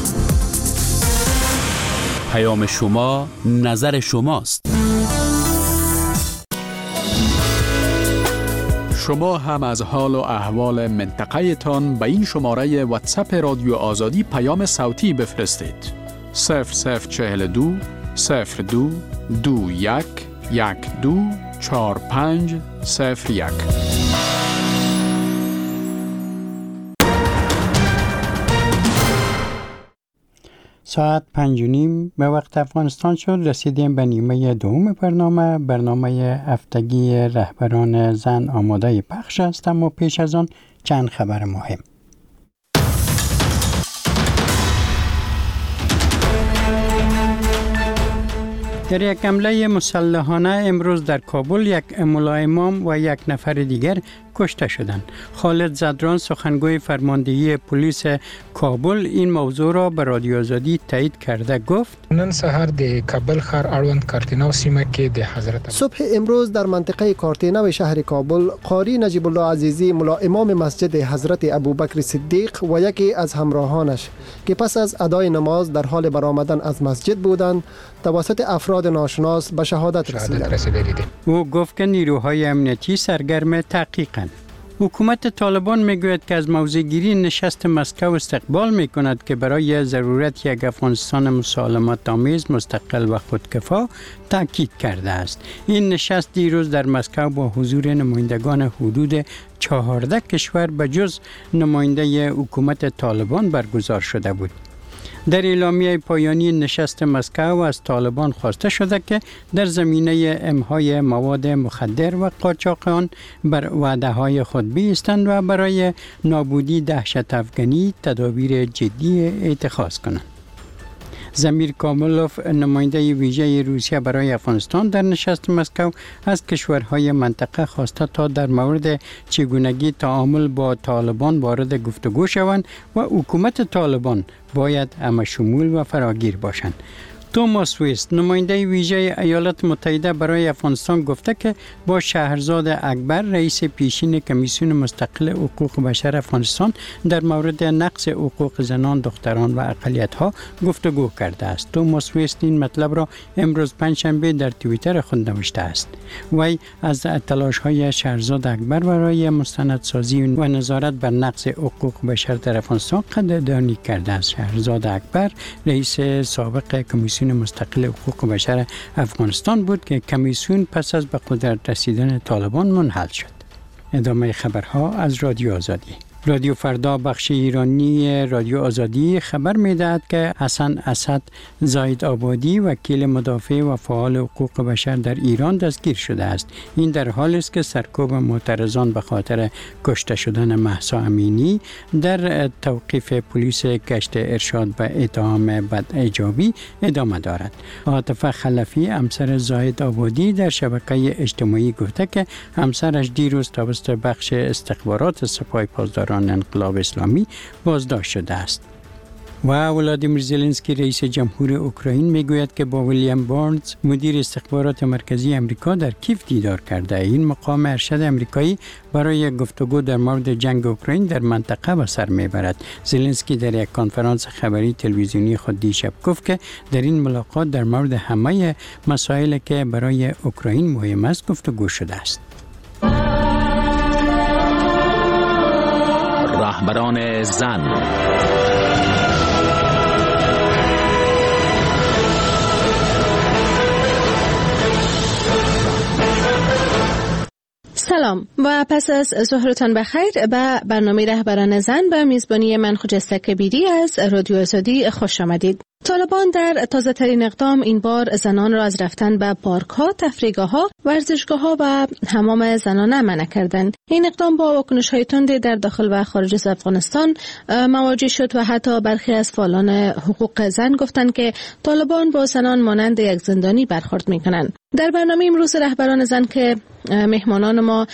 پیام شما نظر شماست. شما هم از حال و احوال منطقه تان به این شماره واتساپ رادیو آزادی پیام صوتی بفرستید. صفر صفر چهل دو صفر دو دو یک یک دو چهار پنج صفر یک. ساعت پنج و نیم به وقت افغانستان شد. رسیدیم به نیمه دوم برنامه. برنامه هفتگی رهبران زن آماده پخش است، اما پیش از آن چند خبر مهم. در یک حمله مسلحانه امروز در کابل یک ملا امام و یک نفر دیگر کشته شدند. خالد زدران سخنگوی فرماندهی پلیس کابل این موضوع را به رادیو آزادی تایید کرده گفت نن سحر د کابل ښار اړوند کارتینو سیمه کې د حضرت صبح امروز در منطقه کارتینو شهر کابل قاری نجیب الله عزیزی ملا امام مسجد حضرت ابوبکر صدیق و یکی از همراهانش که پس از ادای نماز در حال برآمدن از مسجد بودند توسط افراد ناشناس به شهادت رسیدند. او گفت که نیروهای امنیتی سرگرم تحقیقند. حکومت طالبان میگوید که از موضع‌گیری نشست مسکو استقبال میکند که برای ضرورت یک افغانستان مسالمت آمیز مستقل و خودکفا تاکید کرده است. این نشست دیروز در مسکو با حضور نمایندگان حدود چهارده کشور به جز نماینده حکومت طالبان برگزار شده بود. در اعلامیه پایانی نشست مسکو از طالبان خواسته شده که در زمینه امهای مواد مخدر و قاچاق آن بر وعده‌های خود بایستند و برای نابودی دهشت افغانی تدابیر جدی اتخاذ کنند. زمیر کاملوف نماینده ویژه روسیه برای افغانستان در نشست مسکو از کشورهای منطقه خواسته تا در مورد چگونگی تعامل با طالبان وارد گفتگو شوند و حکومت طالبان باید همه‌شمول و فراگیر باشند. توماس ویست نماینده ویژه ایالات متحده برای افغانستان گفته که با شهرزاد اکبر رئیس پیشین کمیسیون مستقل حقوق بشر افغانستان در مورد نقض حقوق زنان، دختران و اقلیت‌ها گفتگو کرده است. توماس ویست این مطلب را امروز پنجشنبه در توییتر خود نوشته است. وی از تلاش‌های شهرزاد اکبر برای مستندسازی و نظارت بر نقض حقوق بشر در افغانستان قدردانی کرده است. شهرزاد اکبر رئیس سابق کمیسیون مستقل حقوق بشر افغانستان بود که کمیسیون پس از به قدرت رسیدن طالبان منحل شد. ادامه خبرها از رادیو آزادی. رادیو فردا بخش ایرانی رادیو آزادی خبر می‌دهد که حسن اسد زاید آبادی وکیل مدافع و فعال حقوق بشر در ایران دستگیر شده است. این در حالی است که سرکوب معترضان به خاطر کشته شدن مهسا امینی در توقیف پلیس گشت ارشاد به اتهام بداجابی ادامه دارد. عاطفه خلفی همسر زاید آبادی در شبکه اجتماعی گفته که همسرش دیروز توسط بخش استخبارات سپاه پاسداران انقلاب اسلامی بازداشت شده است. و ولادیمیر زلنسکی رئیس جمهور اوکراین میگوید که با ویلیام بارنز مدیر استخبارات مرکزی امریکا در کیف دیدار کرده. این مقام ارشد امریکایی برای گفتگو در مورد جنگ اوکراین در منطقه به سر میبرد. زلنسکی در یک کنفرانس خبری تلویزیونی خود دیشب گفت که در این ملاقات در مورد همه مسائلی که برای اوکراین مهم است گفتگو شده است. رهبران زن. سلام و پس از ظهرتان بخیر به برنامه رهبران زن به میزبانی من خجسته کبیری از رادیو آزادی خوش آمدید. طالبان در تازه ترین اقدام این بار زنان را از رفتن به پارک ها، تفریحگاه ها، ورزشگاه ها و حمام زنانه منع کردند. این اقدام با واکنش های تندی در داخل و خارج از افغانستان مواجه شد و حتی برخی از فعالان حقوق زن گفتند که طالبان با زنان مانند یک زندانی برخورد میکنند. در برنامه امروز رهبران زن که مهمانان ما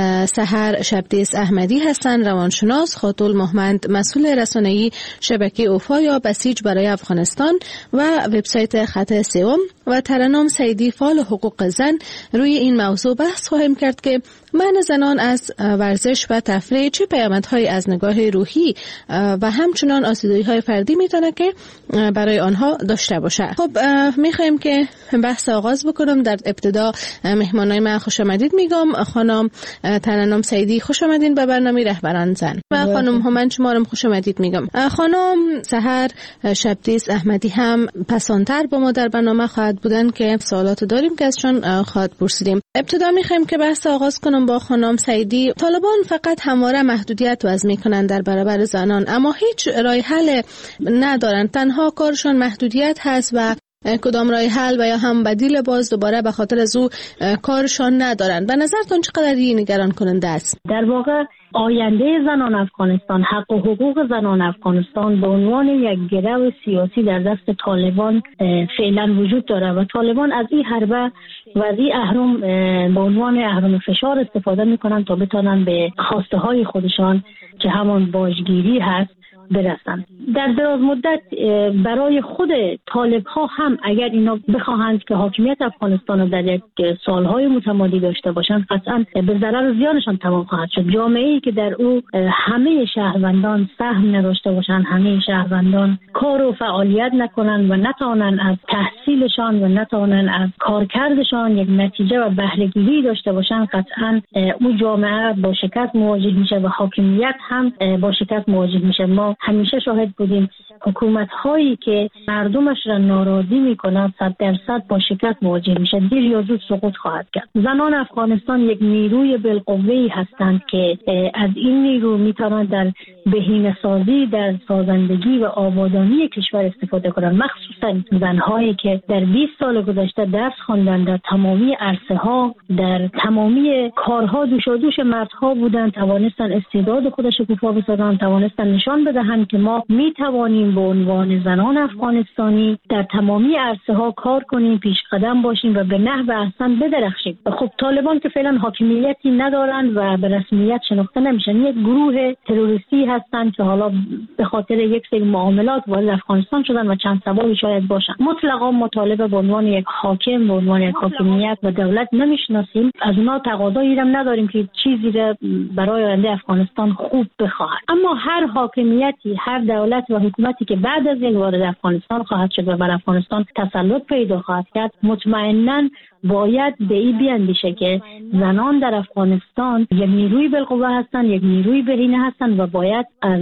سحر شبدیس احمدی هستند، روانشناس، خاتون محمد مسئول رسانه‌ای شبکه اوفا یا بسیج برای افغانستان و وبسایت خط سوم و ترنم سیدی فعال حقوق زن، روی این موضوع بحث خواهیم کرد که منع زنان از ورزش و تفریح چه پیامدهایی از نگاه روحی و همچنان آسیب‌های فردی میتونه که برای آنها داشته باشه. خب میخوایم که بحث آغاز بکنم. در ابتدا مهمانای من خوش آمدید میگم. خانم ترنم سیدی خوش آمدین به برنامه رهبران زن و خانم هومن شما رو خوش آمدید میگم. خانم سحر شبدیس احمدی هم پسانتر با ما در برنامه خواهد بودن که سوالات داریم که ازشون خواهد پرسیدیم. ابتدا میخوایم که بحث آغاز کنم با خانم سیدی. طالبان فقط همواره محدودیت وضع میکنن در برابر زنان، اما هیچ راه حل ندارن. تنها کارشون محدودیت هست و کدام راه حل و یا هم بدیل باز دوباره به خاطر از او کارشان ندارن. به نظرتون چقدر این نگران کننده است؟ در واقع آینده زنان افغانستان، حق و حقوق زنان افغانستان به عنوان یک گرو سیاسی در دست طالبان فعلا وجود داره و طالبان از این حربه و از این اهرم به عنوان اهرم فشار استفاده میکنن تا بتانن به خواسته های خودشان که همان باجگیری هست برسن. در دراز مدت برای خود طالب ها هم اگر اینا بخواهند که حاکمیت افغانستان رو در یک سالهای متمادی داشته باشند، قطعا به ضرر و زیانشان تمام خواهد شد. جامعه‌ای که در او همه شهروندان سهم نداشته باشند، همه شهروندان کار و فعالیت نکنند و نتوانند از تحصیلشان و نتوانند از کارکردشان یک نتیجه و بهره‌گیری داشته باشند، قطعا او جامعه با شکست مواجه میشه و حاکمیت هم با شکست مواجه میشه. ما همیشه شاهد بودیم حکومت هایی که مردمش را ناراضی میکنند صد درصد با شکست مواجه میشه، دیر یا زود سقوط خواهد کرد. زنان افغانستان یک نیروی بالقوه‌ای هستند که از این نیرو میتوانند در بهینه سازی، در سازندگی و آبادانی کشور استفاده کنند. مخصوصا زنهایی که در بیست سال گذشته درس خواندند، در تمامی عرصه ها، در تمامی کارها دوشادوش مردها بودند، توانستند استعداد خودش شکوفا بسازند، توانستند نشان بدهند که ما می توانیم به عنوان زنان افغانستانی در تمامی عرصه ها کار کنیم، پیش قدم باشیم و به نحو احسن بدرخشیم. خب طالبان که فعلا حاکمیتی ندارند و به رسمیت شناخته نمیشن، یک گروه تروریستی هستند که حالا به خاطر یک سری معاملات وارد افغانستان شدن و چند سببی شاید باشن. مطلقا مطالبه به عنوان یک حاکم، به عنوان یک حاکمیت و دولت نمیشناسیم. از اونا تقاضایی هم نداریم که چیزی را برای آینده افغانستان خوب بخواهد. اما هر حاکمیتی، هر دولت و حکومتی که بعد از این وارد افغانستان خواهد شد و بر افغانستان تسلط پیدا خواهد کرد، مطمئناً باید به این بیاندیشه که زنان در افغانستان یک نیروی بالقوه هستند، یک نیروی بهینه هستند و باید از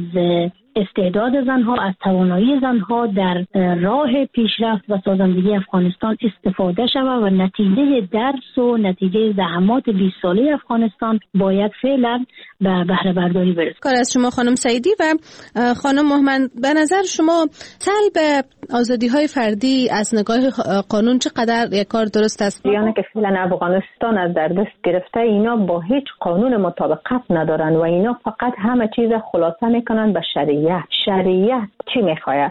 استعداد زنها، از توانایی زنها در راه پیشرفت و سازندگی افغانستان استفاده شود و نتیجه درس و نتیجه زحمات بیست ساله افغانستان باید فعلا به بهره برداری برسد. کار از شما خانم سیدی. و خانم محمد، به نظر شما سلب آزادی های فردی از نگاه قانون چقدر یک کار درست است؟ یعنی که فعلا افغانستان از در دست گرفته، اینا با هیچ قانون مطابقت ندارن و اینا فقط همه چیز خلاصه میکنن به شریعت. شریعت چی میخواه؟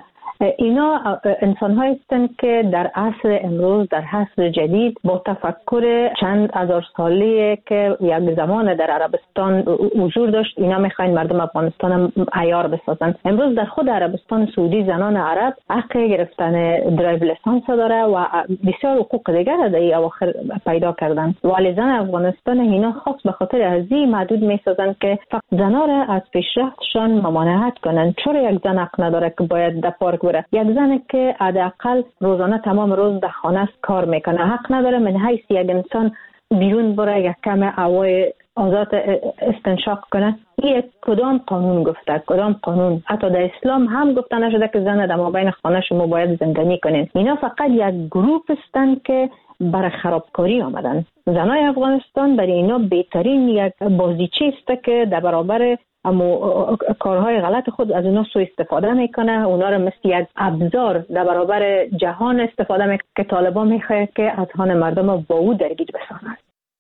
اینا انسان هایی هستند که در عصر امروز، در عصر جدید، با تفکر چند هزار سالی که یک زمان در عربستان حضور داشت، اینا میخواین مردم افغانستان عیار بسازن. امروز در خود عربستان سعودی زنان عرب حق گرفتن درایو لیسانس داره و بسیار حقوق دیگر در این اواخر پیدا کردن. ولی زن افغانستان اینا خاص به خاطر ازی محدود میسازن که فقط زنا را از پیشرفتشان ممانعت کنن. چرا یک زن حق نداره که باید در پارک بره؟ یک زن که حداقل روزانه تمام روز در خانه است کار میکنه، حق نداره من حیث یک انسان بیرون بره یک کم هوای آزاد استنشاق کنه؟ یک کدام قانون گفته؟ کدام قانون؟ حتی در اسلام هم گفته نشده که زن در مابین خانه شما باید زندانی کنین. اینا فقط یک گروه هستند که برای خرابکاری آمدن. زنای افغانستان برای اینا بهترین یک بازیچه است که در برابر اما کارهای غلط خود از اونا سوء استفاده میکنه، اونا رو مثل یک ابزار در برابر جهان استفاده میکنه که طالبان میخواد که اذهان مردم با او درگیر بسازند.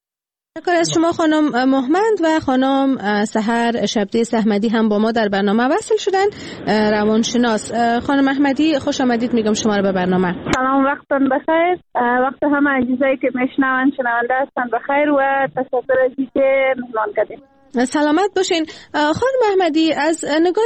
شکر از شما خانم محمد و خانم سحر شبدیس احمدی هم با ما در برنامه وصل شدن، روانشناس. خانم احمدی خوش آمدید میگم شما رو به برنامه. سلام، وقتتون بخیر، وقت همه عزیزایی که میشنون شنونده هستن بخیر و تشکر از اینکه مهمان کردید. سلامت باشین. خانم احمدی، از نگاه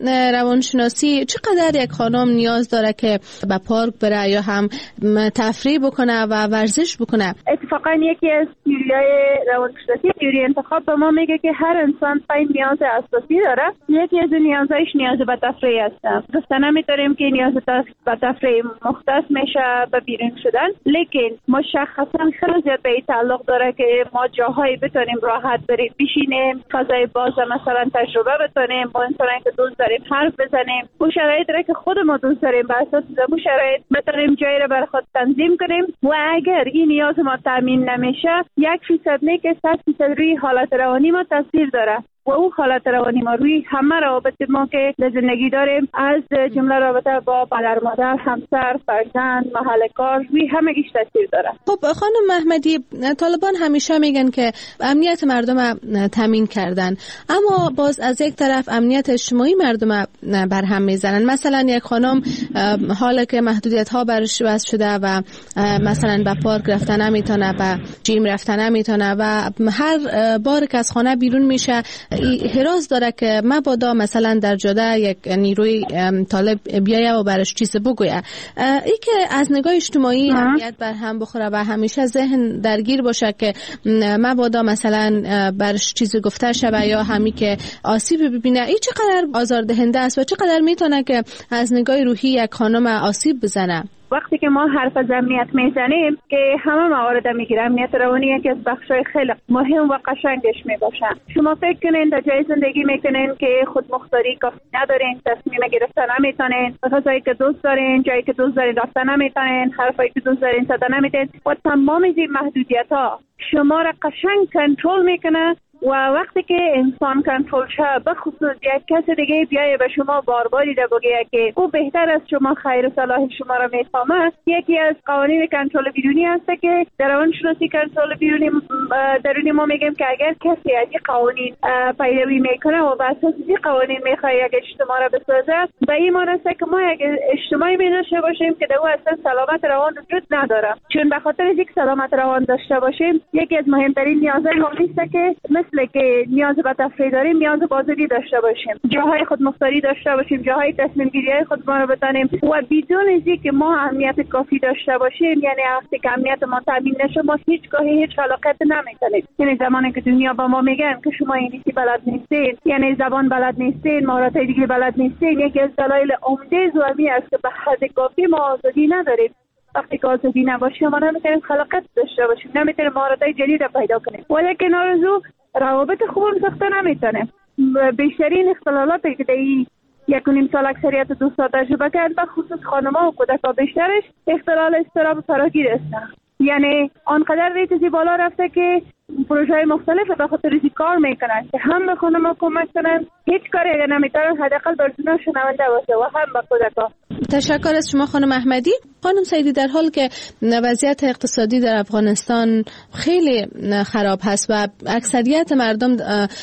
روانشناسی چقدر یک خانم نیاز داره که به پارک بره یا هم تفریح بکنه و ورزش بکنه؟ اتفاقا یکی از تئوری‌های روانشناسی، تئوری انتخاب، به ما میگه که هر انسان پنج نیاز اساسی داره. یکی از نیازهایش نیاز به تفریح است. گفتن نمی‌داریم که نیاز به تفریح مختص میشه به بیرون شدن، لیکن مشخصا خیلی زیاد به این تعلق داره که ما جاهایی بتونیم راحت بریم بشینیم، فضای باز مثلا تجربه بتونیم، با انسانی که دوست داریم حرف بزنیم، اون شرایطی را که خود ما دوست داریم بر اساس اون شرایط بتونیم جایی را بر خود تنظیم کنیم. و اگر این نیاز ما تامین نمیشه، یک فیصد نه که صد فیصد روی حالت روانی ما تاثیر داره و او حالت روانی ما روی همه روابط ما که در زندگی داریم، از جمله رابطه با پدر مادر، همسر، فرزند، محل کار، روی همه گیش تاثیر داره. خب خانم محمدی، طالبان همیشه میگن که امنیت مردم تامین کردن، اما باز از یک طرف امنیت اجتماعی مردم برهم میزنن. مثلا یک خانم حالا که محدودیت ها برش وضع شده و مثلا به پارک رفتن نمیتونه، به جیم رفتن نمیتونه و هر بار که از خانه بیرون میشه هراس داره که مبادا مثلا در جاده یک نیروی طالب بیایه و برش چیز بگویه. ای که از نگاه اجتماعی امنیت بر هم بخوره و همیشه ذهن درگیر باشه که مبادا مثلا برش چیز گفته شوه یا همی که آسیب ببینه، ای چقدر آزاردهنده است و چقدر میتونه که از نگاه روحی یک خانم آسیب بزنه؟ وقتی که ما حرف از امنیت میزنیم که همه موارد میگیره، امنیت روانی یکی از بخشای خیلی مهم و قشنگش میباشه. شما فکر کنین در جای زندگی میکنین که خود مختاری کافی ندارین، تصمیم گرفتن نمیتونین، غذایی که دوست دارین، جایی که دوست دارین رفتن نمیتونین، حرفایی که دوست دارین زدن نمیتونین و تمام این محدودیت ها شما را قشنگ کنترل میکنه. و وقتی که انسان کنترل شه، به خصوص یک کس دیگه بیایه به شما بارباری ده بگه که او بهتر از شما خیر و صلاح شما را میفهمه، یکی از قوانین کنترل بیرونی هست که در روانشناسی کنترل بیرونی درونی ما میگیم که اگر کسی از این قوانین پیروی میکنه و بر اساس این قوانین میخواد یک اجتماع را بسازه، به این معنی است که ما یک اجتماعی داشته باشیم که در او اصلا سلامت روان وجود نداره. چون به خاطر اینکه سلامت روان داشته باشیم، یکی از مهمترین نیازهای ما است که مثل که نیاز به تفریح داریم، نیاز به آزادی داشته باشیم، جاهای خود مختاری داشته باشیم، جاهای تصمیم گیری های خود ما رو بتانیم و بدون اینکه که ما اهمیت کافی داشته باشیم، یعنی وقتی که اهمیت ما تامین نشه، ما هیچ گاهی هیچ خلاقیت نمیکنیم. یعنی زمانی که دنیا با ما میگن که شما انگلیسی بلد نیستین، یعنی زبان بلد نیستین، مهارت دیگه بلد نیستین، یکی از دلایل عمده زومی است که به حد کافی ما آزادی نداریم. وقتی که آزادی نباشه ما نمیتونیم خلاقیت داشته باشیم، نمیتونیم مهارت‌های جدید پیدا کنیم. ولی که نارضو روابط خوب ساخته نمیتونه. بیشترین اختلالاتی که در یک و نیم سال اکثریت دوستا تجربه کرد، به خصوص خانم‌ها و کودک‌ها بیشترش اختلال اضطراب فراگیر است. یعنی آنقدر ریتزی بالا رفته که پروژه‌های مختلف به خاطر ریزی کار میکنن که هم به خانم‌ها کمک کنن، هیچ کاری اگر نمیتونن حداقل بر جونها شنونده باشه و هم به کودک‌ها. تشکر از شما خانم احمدی. خانم سیدی، در حال که وضعیت اقتصادی در افغانستان خیلی خراب هست و اکثریت مردم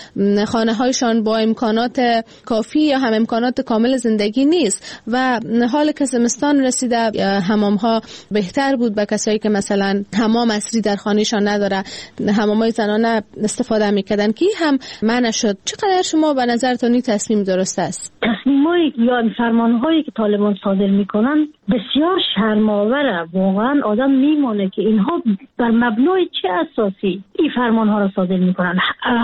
خانه هایشان با امکانات کافی یا هم امکانات کامل زندگی نیست و حال که زمستان رسیده، حمام ها بهتر بود به کسایی که مثلا حمام اصلی در خانهشان نداره، حمام های زنانه استفاده میکردن که هم منع شد. چقدر شما به نظرتون این تصمیم درست است؟ تصمیمایی یا فرمانهایی که طالبان صادر میکنن بسیار شرم‌آوره. واقعا آدم میمونه که اینها بر مبنای چه اساسی این فرمانها را صادر میکنن.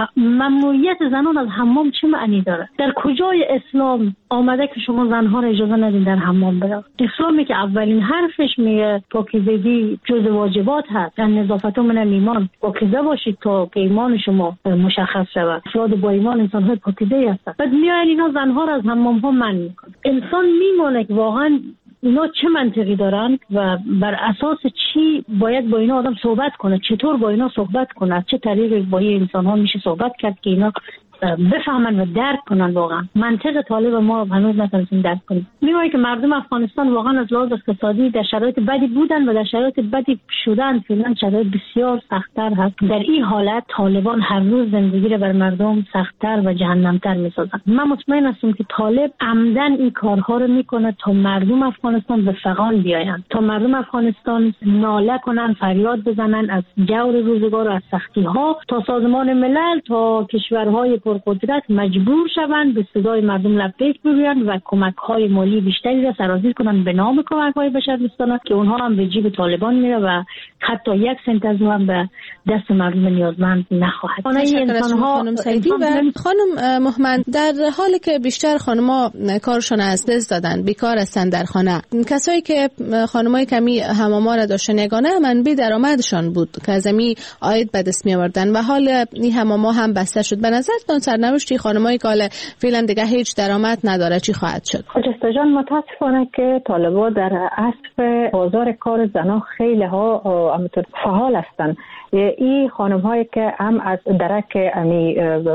ممنوعیت زنان از حمام چه معنی داره؟ در کجای اسلام آمده که شما زنها را اجازه ندین در حمام برن؟ اسلامی که اولین حرفش میگه پاکیزگی جز واجبات هست، یعنی نظافت من ایمان، پاکیزه باشید تا که ایمان شما مشخص شود. افراد با ایمان انسان های پاکیزه هستند. بعد میایین اینا زنها را از حمام ها منع میکنن. انسان میمونه که واقعا اینا چه منطقی دارن و بر اساس چی باید با اینا آدم صحبت کنه، چطور با اینا صحبت کنه، چه طریقی با این انسان ها میشه صحبت کرد که اینا بفهمن و درک کنن. واقعا منطق طالب ما هنوز نتونستیم درک کنیم. می‌بینیم که مردم افغانستان واقعا از لحاظ اقتصادی در شرایط بدی بودن و در شرایط بدی شدن. فعلا شرایط بسیار سخت‌تر هست. در این حالت طالبان هر روز زندگی را بر مردم سخت‌تر و جهنم‌تر می‌سازند. من مطمئن هستم که طالب عمدن این کارها رو میکنه تا مردم افغانستان به فغان بیایند، تا مردم افغانستان ناله کنن، فریاد بزنن از جور روزگار و از سختی‌ها، تا سازمان ملل، تا کشورهای پرقدرت مجبور شوند به صدای مردم لبیک بگویند و کمک‌های مالی بیشتری را سرازیر کنند به نام کمک‌های بشردوستانه که اونها هم به جیب طالبان میره و حتی یک سنت از اون هم به دست مردم نیازمند نخواهد. تشکر از شما خانم سعیدی. و خانم مهمند، در حالی که بیشتر خانم‌ها کارشون از دست دادن، بیکار هستن در خانه، کسایی که خانمای کمی حماما را داشتن یگانه منبع درآمدشان بود که از می عاید به دست می آوردن و حال این حماما هم بسته شد. به نظرتون سرنوشت خانمای که فعلا دیگه هیچ درآمد نداره چی خواهد شد؟ خجسته جان، متاسفانه که طالبان در عصف بازار کار زنان خیلی ها فعال هستند. این خانم هایی که هم از درک امی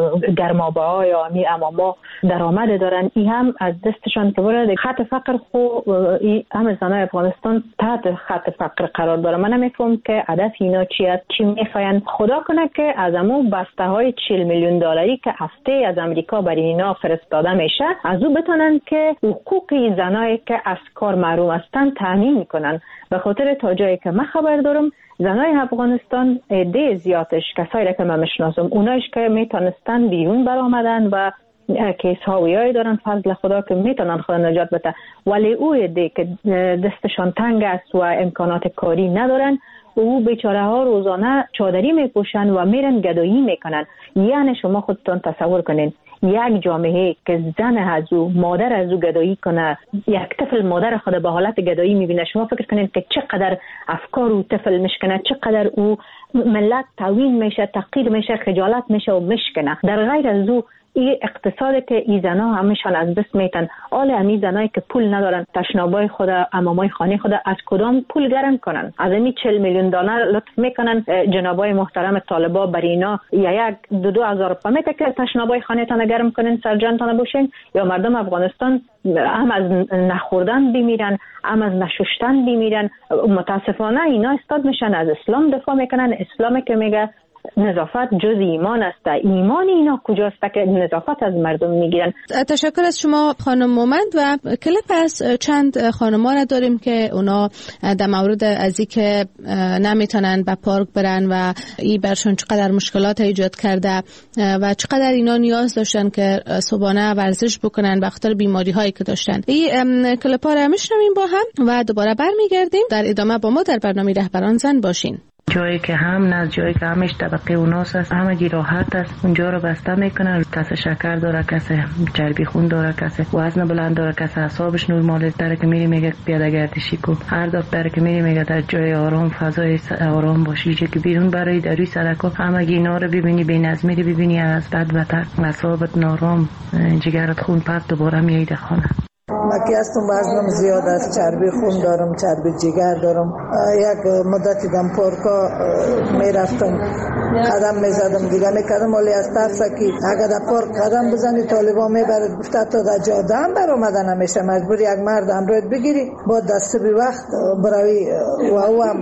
گرمابه یا امی اماما درآمد دارن، این هم از دستشان که برای خط فقر خو این هم زنای افغانستان تحت خط فقر قرار داره. من نمیفهم که هدف اینا چی است، چی میخواین. خدا کنه که از امون بسته های چهل میلیون دلاری که هفته از امریکا برای اینا فرستاده میشه، از او بتونن که حقوق زنایی که از کار محروم هستن تامین میکنن. به خاطر تا جایی که من خبر دارم زنای افغانستان عده زیادش، کسایی که من میشناسم، اونایش که میتونستن بیرون برآمدن و کیس هاویایی دارن فضل خدا که میتونن خود نجات بده، ولی او عده که دستشان تنگ است و امکانات کاری ندارن، او بیچاره ها روزانه چادری میپوشن و میرن گدایی میکنن. یعنی شما خودتون تصور کنین یک جامعه که زن از او، مادر از او گدایی کنه، یک طفل مادر خود به حالت گدایی میبینه، شما فکر کنین که چقدر افکار او طفل میشکنه، چقدر او ملت توهین میشه، تحقیر میشه، خجالت میشه و میشکنه. در غیر از او این اقتصادی که این زنا همیشان از دست میتن. آل امی زنایی که پول ندارن، تشنابای خود، امامای خانه خود از کدام پول گرم کنن؟ از امی چهل میلیون دلار لطف میکنن جنابای محترم طالبا بر اینا یا یک دو دو هزار پمیته که تشنابای خانه تان گرم کنن، سرجان تان باشین، یا مردم افغانستان هم از نخوردن بمیرن، هم از نشوشتن بمیرن. متاسفانه اینا استاد میشن از اسلام دفاع میکنن. اسلامی که میگه نظافت جز ایمان است. ایمان اینا کجاست که نظافت از مردم میگیرن؟ تشکر از شما خانم مومند. و کلیپ از چند خانما را داریم که اونا در مورد از این که نمیتونن به پارک برن و این برشون چقدر مشکلات ایجاد کرده و چقدر اینا نیاز داشتن که صبحانه ورزش بکنن به خاطر بیماری هایی که داشتن. این کلیپ ها را میشنویم با هم و دوباره برمیگردیم. در ادامه با ما در برنامه رهبران زن باشین. جایی که هم نه جایی که همش طبقه اوناس است، همگی راحت است، اونجا رو بسته میکنن. کسی شکر داره، کسی چربی خون داره، کسی وزن بلند داره، کسی اعصابش نرمال داره که میری میگه پیاده گردشی کن. هر دکتر که میری میگه در جای آرام، فضای آرام باشی. چه که بیرون برای در روی سرکا همگی اینا رو ببینی، بی‌نظمی رو ببینی، از بد بدتر، اعصابت نارام، جگرت خون پرت دوباره میای در خانه. من که هستم وزنم زیاد است، چربی خون دارم، چربی جگر دارم. یک مدتی دم پارکا میرفتم، قدم میزدم دیگه میکردم، ولی از ترس که اگر در پارک قدم بزنی طالبان میبرد گفته تا در جاده هم بر اومدن نمیشه، مجبور یک مرد امروز بگیری با دست بی وقت بروی و او هم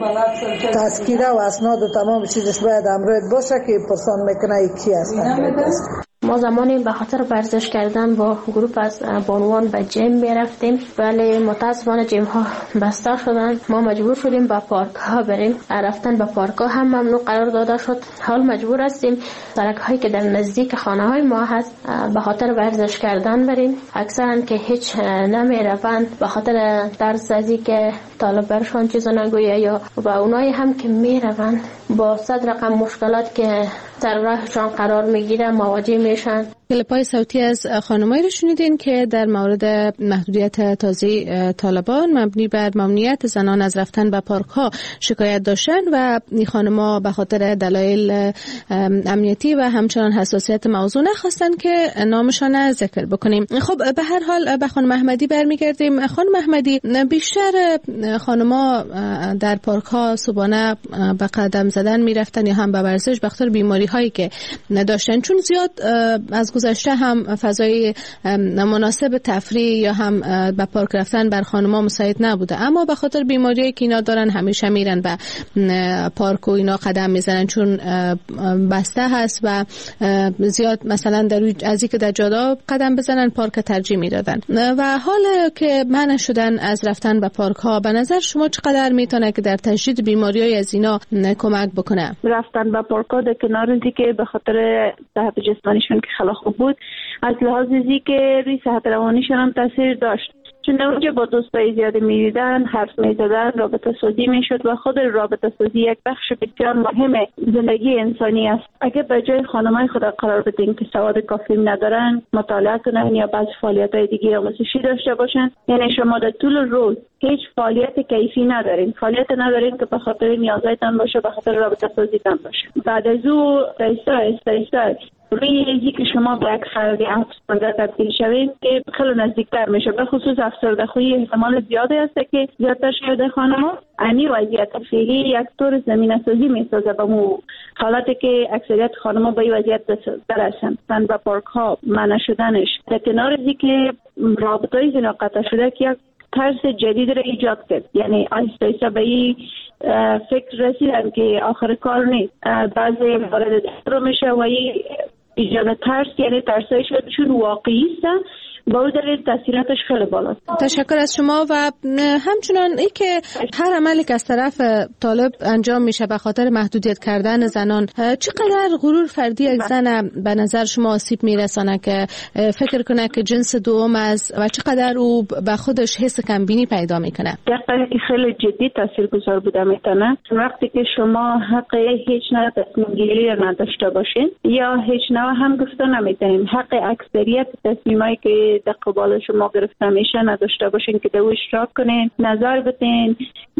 تذکیره و اسناد و تمام چیزش باید امروز باشه که پرسان میکنه یکی هستن. ما زمانی به خاطر ورزش کردن با گروپ از بانوان به جیم میرفتیم، ولی متاسفانه جیم ها بسته شدن. ما مجبور شدیم به پارک ها بریم. رفتن به پارک ها هم ممنوع قرار داده شد. حال مجبور هستیم سرک هایی که در نزدیک خانه های ما هست به خاطر ورزش کردن بریم. اکثرا که هیچ نمیروند به خاطر ترس از اینکه طالب برشان چیزا نگویه، یا و اونایی هم که میروند با صد رقم مشکلات که در راهشان قرار میگیره مواجه میشن. کلیپ‌های صوتی از خانمایی رو شنیدین که در مورد محدودیت تازه طالبان مبنی بر ممنوعیت زنان از رفتن به پارک‌ها شکایت داشتن و این خانم‌ها به خاطر دلایل امنیتی و همچنان حساسیت موضوع نخواستن که نامشان ذکر بکنیم. خب به هر حال به خانم احمدی برمیگردیم. خانم احمدی، بیشتر خانم‌ها در پارک‌ها صبحانه به قدم زدن میرفتن یا هم به ورزش به خاطر بیماری‌هایی که نداشتن، چون زیاد از گذشته هم فضای مناسب تفریح یا هم به پارک رفتن بر خانم‌ها مساعد نبوده، اما به خاطر بیماریایی که اینا دارن همیشه میرن به پارک و اینا قدم میزنن چون بسته هست و زیاد مثلا در از اینکه در جادا قدم بزنن پارک ترجیح میدادن و حالا که منع شدن از رفتن به پارک ها، به نظر شما چقدر میتونه که در تشدید بیماری‌های از اینا کمک بکنه؟ رفتن به پارک ها در کنار از اینکه به خاطر صحت جسمانیشون که خیلی خوب بود، از لحاظ اینکه روی صحت روانیشون هم تاثیر داشت، چون اونجا با دوستای زیاده می‌دیدن، حرف می‌زدن، رابطه سازی می‌شد و خود رابطه سازی یک بخش بسیار مهم زندگی انسانی است. اگه به جای خانم‌های خود قرار بدین که سواد کافی ندارن، مطالعه کنن یا بعض فعالیت‌های دیگه آموزشی داشته باشن، یعنی شما در طول روز هیچ فعالیت کیفی ندارین، فعالیت ندارین که به خاطر نیازهایتان باشه، به خاطر رابطه سازیتان باشه. بعد از او ایستا ایستا ایستا روی اینکه که شما به یک فرد افسرده تبدیل شوید که خیلی نزدیکتر میشه، به خصوص افسردگی احتمال زیاده است که زیادتر شده خانم‌ها. انی وضعیت فعلی یک طور زمینه سازی میسازه به مو حالتی که اکثریت خانم‌ها به این وضعیت برسن. تن به پارک ها منع شدنش در کنار از اینکه رابطه‌های زنا قطع شده که یک طرز جدید را ایجاد کرد، یعنی آهسته آهسته به این فکر رسیدن که آخر کار نیست، بعضی وارد رو میشه و این ایجاد ترس، یعنی ترسایی شد چون واقعی است با اون دلیل تاثیراتش خیلی بالاست. تشکر از شما. و همچنان ای که هر عملی که از طرف طالب انجام میشه به خاطر محدودیت کردن زنان، چقدر غرور فردی یک زن به نظر شما آسیب میرسانه که فکر کنه که جنس دوم است و چقدر او به خودش حس کمبینی پیدا میکنه؟ دقیقاً خیلی جدی تاثیرگذار بوده میتونه. وقتی که شما حق هیچ نوع تصمیم گیری را نداشته باشین یا هیچ نوع هم گفته نمیتونین، حق اکثریت تصمیمایی که در قبال شما گرفته میشه نداشته باشین که در او اشتراک کنین، نظر بدین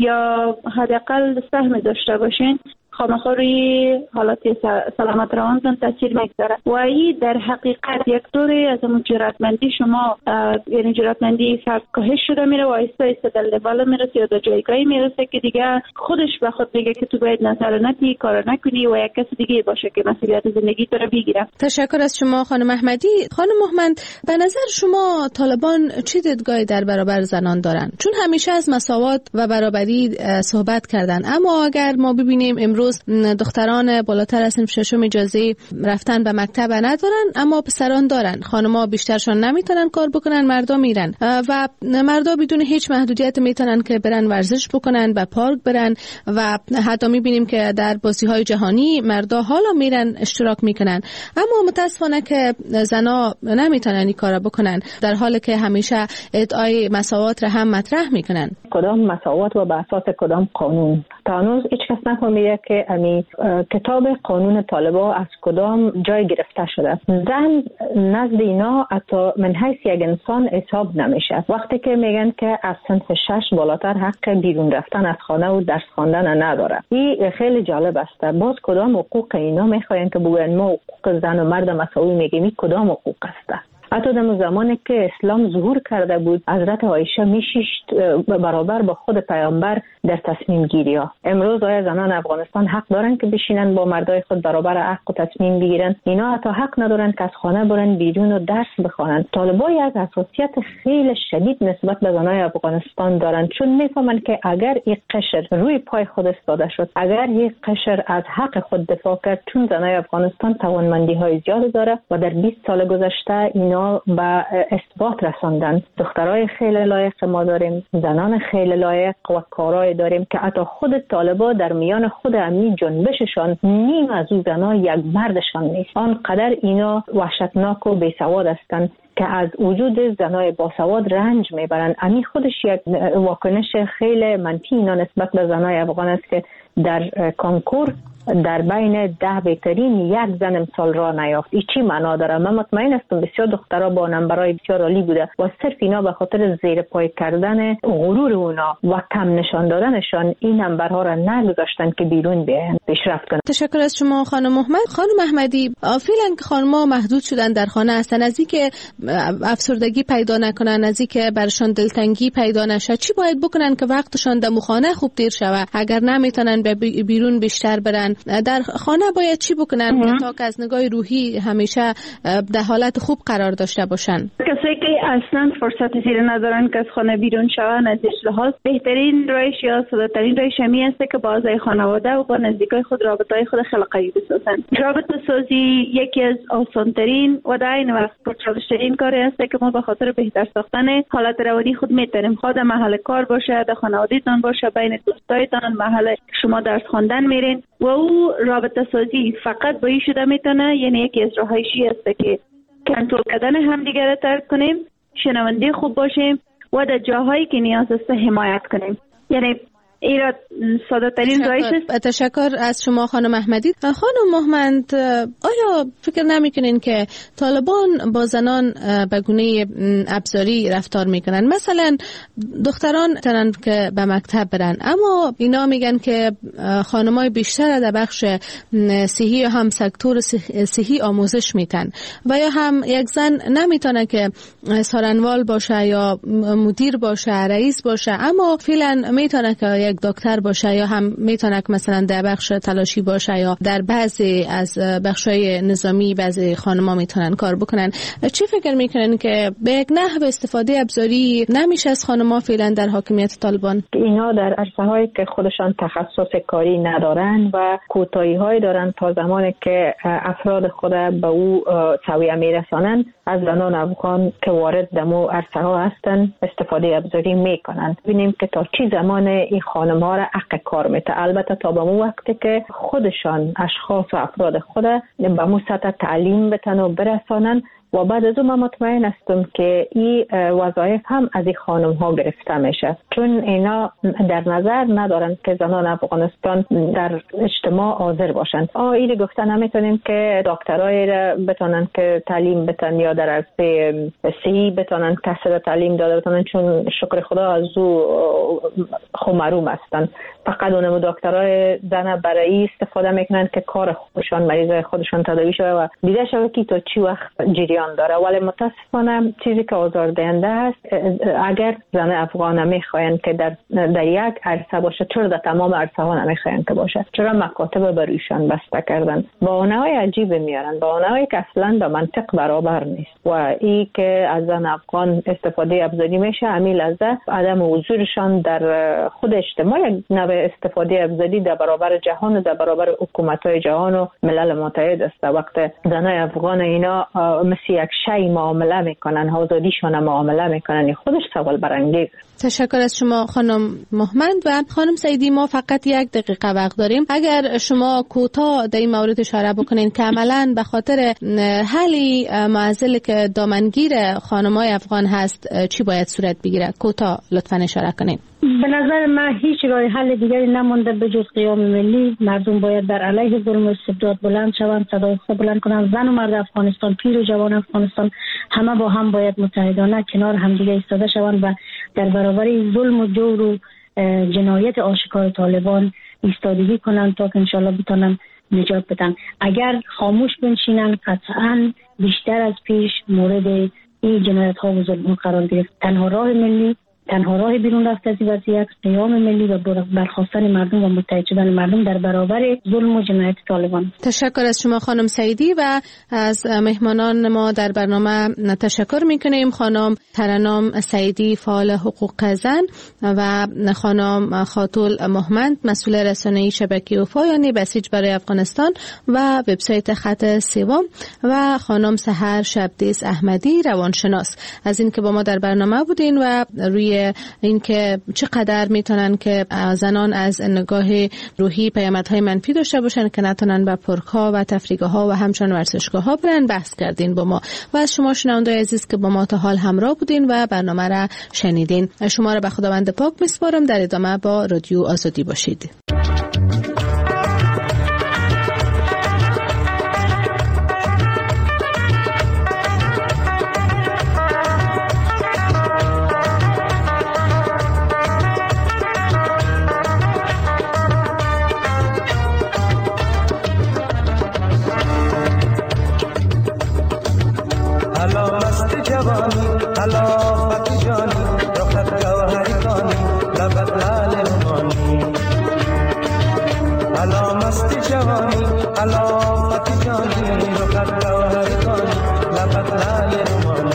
یا حداقل سهم داشته باشین، خامخا روی حالت سلامت روانتان تاثیر میگذاره و این در حقیقت یک طوری از اون جرأتمندی شما، یعنی جرأتمندی فرد کاهش شده میره و آهسته آهسته در لول میرسه یا در جایگاهی میرسه که دیگه خودش به خود میگه که تو باید نظر ندی، کار نکنی و یک کس دیگه باشه که مسئولیت زندگی تو رو بگیره. تشکر از شما خانم احمدی. خانم محمد، به نظر شما طالبان چه دیدگاهی در برابر زنان دارن؟ چون همیشه از مساوات و برابری صحبت کردن، اما اگر ما ببینیم امروز دختران بالاتر از صنف ششم اجازه رفتن به مکتب ندارن اما پسران دارن. خانم‌ها بیشترشون نمیتونن کار بکنن، مردا میرن و مردا بدون هیچ محدودیت میتونن که برن ورزش بکنن، به پارک برن و حتی میبینیم که در بازی‌های جهانی مردا حالا میرن اشتراک میکنن، اما متاسفانه که زنا نمیتونن این کارا بکنن در حالی که همیشه ادعای مساوات را هم مطرح میکنن. کدام مساوات و به اساس کدام قانون؟ تا هنوز هیچ کس نفهمیده که امی کتاب قانون طالبا از کدام جای گرفته شده. زن نزد اینا حتی من حیث یک انسان حساب نمیشه. وقتی که میگن که از صنف شش بالاتر حق بیرون رفتن از خانه و درس خواندن نداره، این خیلی جالب است. باز کدام حقوق اینا میخواین که بگن ما حقوق زن و مرد مساوی میگیم؟ کدام حقوق است؟ حتی در زمانی که اسلام ظهور کرده بود، حضرت عایشه میشیشت برابر با خود پیامبر در تصمیم گیری ها. امروز آیا زنان افغانستان حق دارن که بشینن با مردای خود برابر حق و تصمیم بگیرن؟ اینا حتی حق ندارن که از خانه برن بیرون و درس بخوانن. طالبا یک حساسیت خیلی شدید نسبت به زنای افغانستان دارن، چون میفهمن که اگر یک قشر روی پای خود استاده شد، اگر یک قشر از حق خود دفاع کرد، چون زنای افغانستان توانمندی های زیاد داره و در بیست سال گذشته اینا به اثبات رساندن. دخترای خیلی لایق ما داریم، زنان خیلی لایق و کارای داریم که حتی خود طالبا در میان خود امی جنبششان نیم از او زنا یک مردشان نیست. آنقدر اینا وحشتناک و بیسواد هستند که از وجود زنای باسواد رنج میبرن. امی خودش یک واکنش خیلی منفی اینا نسبت به زنای افغان است که در کنکور در بین ده بهترین یک زن امسال را نیافت. این چی معنا داره؟ من مطمئن هستم بسیار دخترها با نمبرهای بسیار عالی بوده و صرف اینا به خاطر زیر پای کردن غرور اونا و کم نشان دادنشان این نمبرها را نگذاشتن که بیرون بیاین پیشرفت کنن. تشکر از شما خانم محمد. خانم احمدی، فعلا خانم‌ها محدود شدن در خانه هستن، از اینکه افسردگی پیدا نکنن، از اینکه برشان دلتنگی پیدا نشه، چی باید بکنن که وقتشان در خانه خوب دیر شود؟ اگر نمیتونن به بیرون بیشتر برن، در خانه باید چی بکنن تا که از نگاه روحی همیشه در حالت خوب قرار داشته باشن؟ کسایی که اصلا فرصت زیر ندارن که از خانه بیرون شوند، از لحاظ بهترین روش یا ساده‌ترین روش همی است که با اعضای خانواده و با نزدیکای خود رابطه‌های خود خیلی قوی بسازن. رابطه سازی یکی از آسان‌ترین و در این وقت پرچالش‌ترین کاری است که ما به خاطر بهتر ساختن حالت روانی خود میتونیم. خود محل کار باشه، در خانواده‌تان باشه، بین دوستایتان، محل شما درس خواندن میرین و او رابطه سازی فقط با این شده میتونه، یعنی یکی از راهایشی است که کنترل کردن همدیگه را ترک کنیم، شنونده خوب باشیم و در جاهایی که نیاز است حمایت کنیم. یعنی ایراد ساده ترین روش است. تشکر از شما خانم احمدی. خانم محمد، آیا فکر نمیکنین که طالبان با زنان به گونه ابزاری رفتار میکنن؟ مثلا دختران ترن که به مکتب برن، اما اینا میگن که خانمای بیشتر در بخش صحی یا هم سکتور صحی آموزش میتن و یا هم یک زن نمیتونه که سارنوال باشه یا مدیر باشه، رئیس باشه، اما فعلا میتونه که یک دکتر باشه یا هم میتونه که مثلا در بخش تلاشی باشه یا در بعضی از بخش‌های نظامی بعضی خانم‌ها میتونن کار بکنن. چی فکر میکنن که به یک نحو استفاده ابزاری نمیشه از خانم‌ها فعلا در حاکمیت طالبان؟ اینا در عرصه‌هایی که خودشان تخصص کاری ندارن و کوتاهی‌های دارن تا زمانی که افراد خود به او سویه میرسانن، از زنان افغان که وارد دمو عرصه‌ها هستن استفاده ابزاری میکنن. ببینیم که تا چی زمان این خانم ها را حق کار میده. البته تا به مو وقتی که خودشان اشخاص و افراد خود به مو سطح تعلیم بتن و برسانن و بعد از اون من مطمئن هستم که این وظایف هم از این خانم ها گرفته میشه، چون اینا در نظر ندارن که زنان افغانستان در اجتماع حاضر باشند. آه اینی گفته نمیتونیم که دکترای را بتونن که تعلیم بتن یا در عرصه صحی بتونن کسی را تعلیم داده بتونن، چون شکر خدا از او خو محروم هستن. فقط اونم دکترای زن برای استفاده میکنن که کار خودشان مریض خودشان تداوی شده و دیده شده که تا چی وقت جریان داره. ولی متاسفانه چیزی که آزاردهنده است، اگر زن افغان میخواین که در در یک عرصه باشه، چرا در تمام عرصه ها نمیخواین که باشه؟ چرا مکاتب برویشان بسته کردن؟ بهانه‌های عجیب میارن، بهانه‌ای که اصلا به منطق برابر نیست. و این که از زن افغان استفاده ابزاری میشه، امیل از عدم حضورشان در خود اجتماع، یک نوع استفاده ابزاری در برابر جهان و در برابر حکومت‌های جهان و ملل متحد است. وقت زنای افغان اینا مثل یک شی معامله میکنن، آزادیشون معامله میکنن، خودش سوال برانگیز. تشکر از شما خانم محمد. و خانم سعیدی، ما فقط یک دقیقه وقت داریم. اگر شما کوتاه در این مورد اشاره بکنین که عملاً به خاطر حلی معضل که دامنگیر خانم‌های افغان هست چی باید صورت بگیره؟ کوتاه لطفاً اشاره کنین. به نظر من هیچ راه حل دیگری نمانده به جز قیام ملی. مردم باید بر علیه ظلم و استبداد بلند شوند، صدای خود بلند کنند. زن و مرد افغانستان، پیر و جوان افغانستان، همه با هم باید متحدانه کنار همدیگه ایستاده شوند و در برابر ظلم و جور و جنایت آشکار طالبان ایستادگی کنند تا که انشالله بتونن نجات بدن. اگر خاموش بنشینن قطعاً بیشتر از پیش مورد این جنایت ها و ظلم ها قرار گرفت. تنها راه ملی، تنها راه بیرون رفت از این وضعیت قیام ملی و برخاستن مردم و متحد شدن مردم در برابر ظلم و جنایت طالبان. تشکر از شما خانم سعیدی و از مهمانان ما در برنامه تشکر میکنیم. خانم ترنم سعیدی، فعال حقوق زن، و خانم خاتول محمد، مسئول رسانه‌ای شبکه وفا یعنی بسیج برای افغانستان و وبسایت خط سوم، و خانم سحر شبدیس احمدی، روانشناس، از اینکه با ما در برنامه بودین و روی اینکه چقدر میتونن که زنان از نگاه روحی پیامدهای منفی داشته باشن که نتونن به پارک‌ها و تفریحگاه‌ها و همچنین ورزشگاه‌ها برن بحث کردین با ما. و از شما شنوندگان عزیز که با ما تا حال همراه بودین و برنامه را شنیدین، شما را به خداوند پاک میسپارم. در ادامه با رادیو آزادی باشید. علافت جانی رخت گوهری کانی لبت لال رومانی علا مستی جوانی علافت جانی رخت گوهری کانی لبت لال رومانی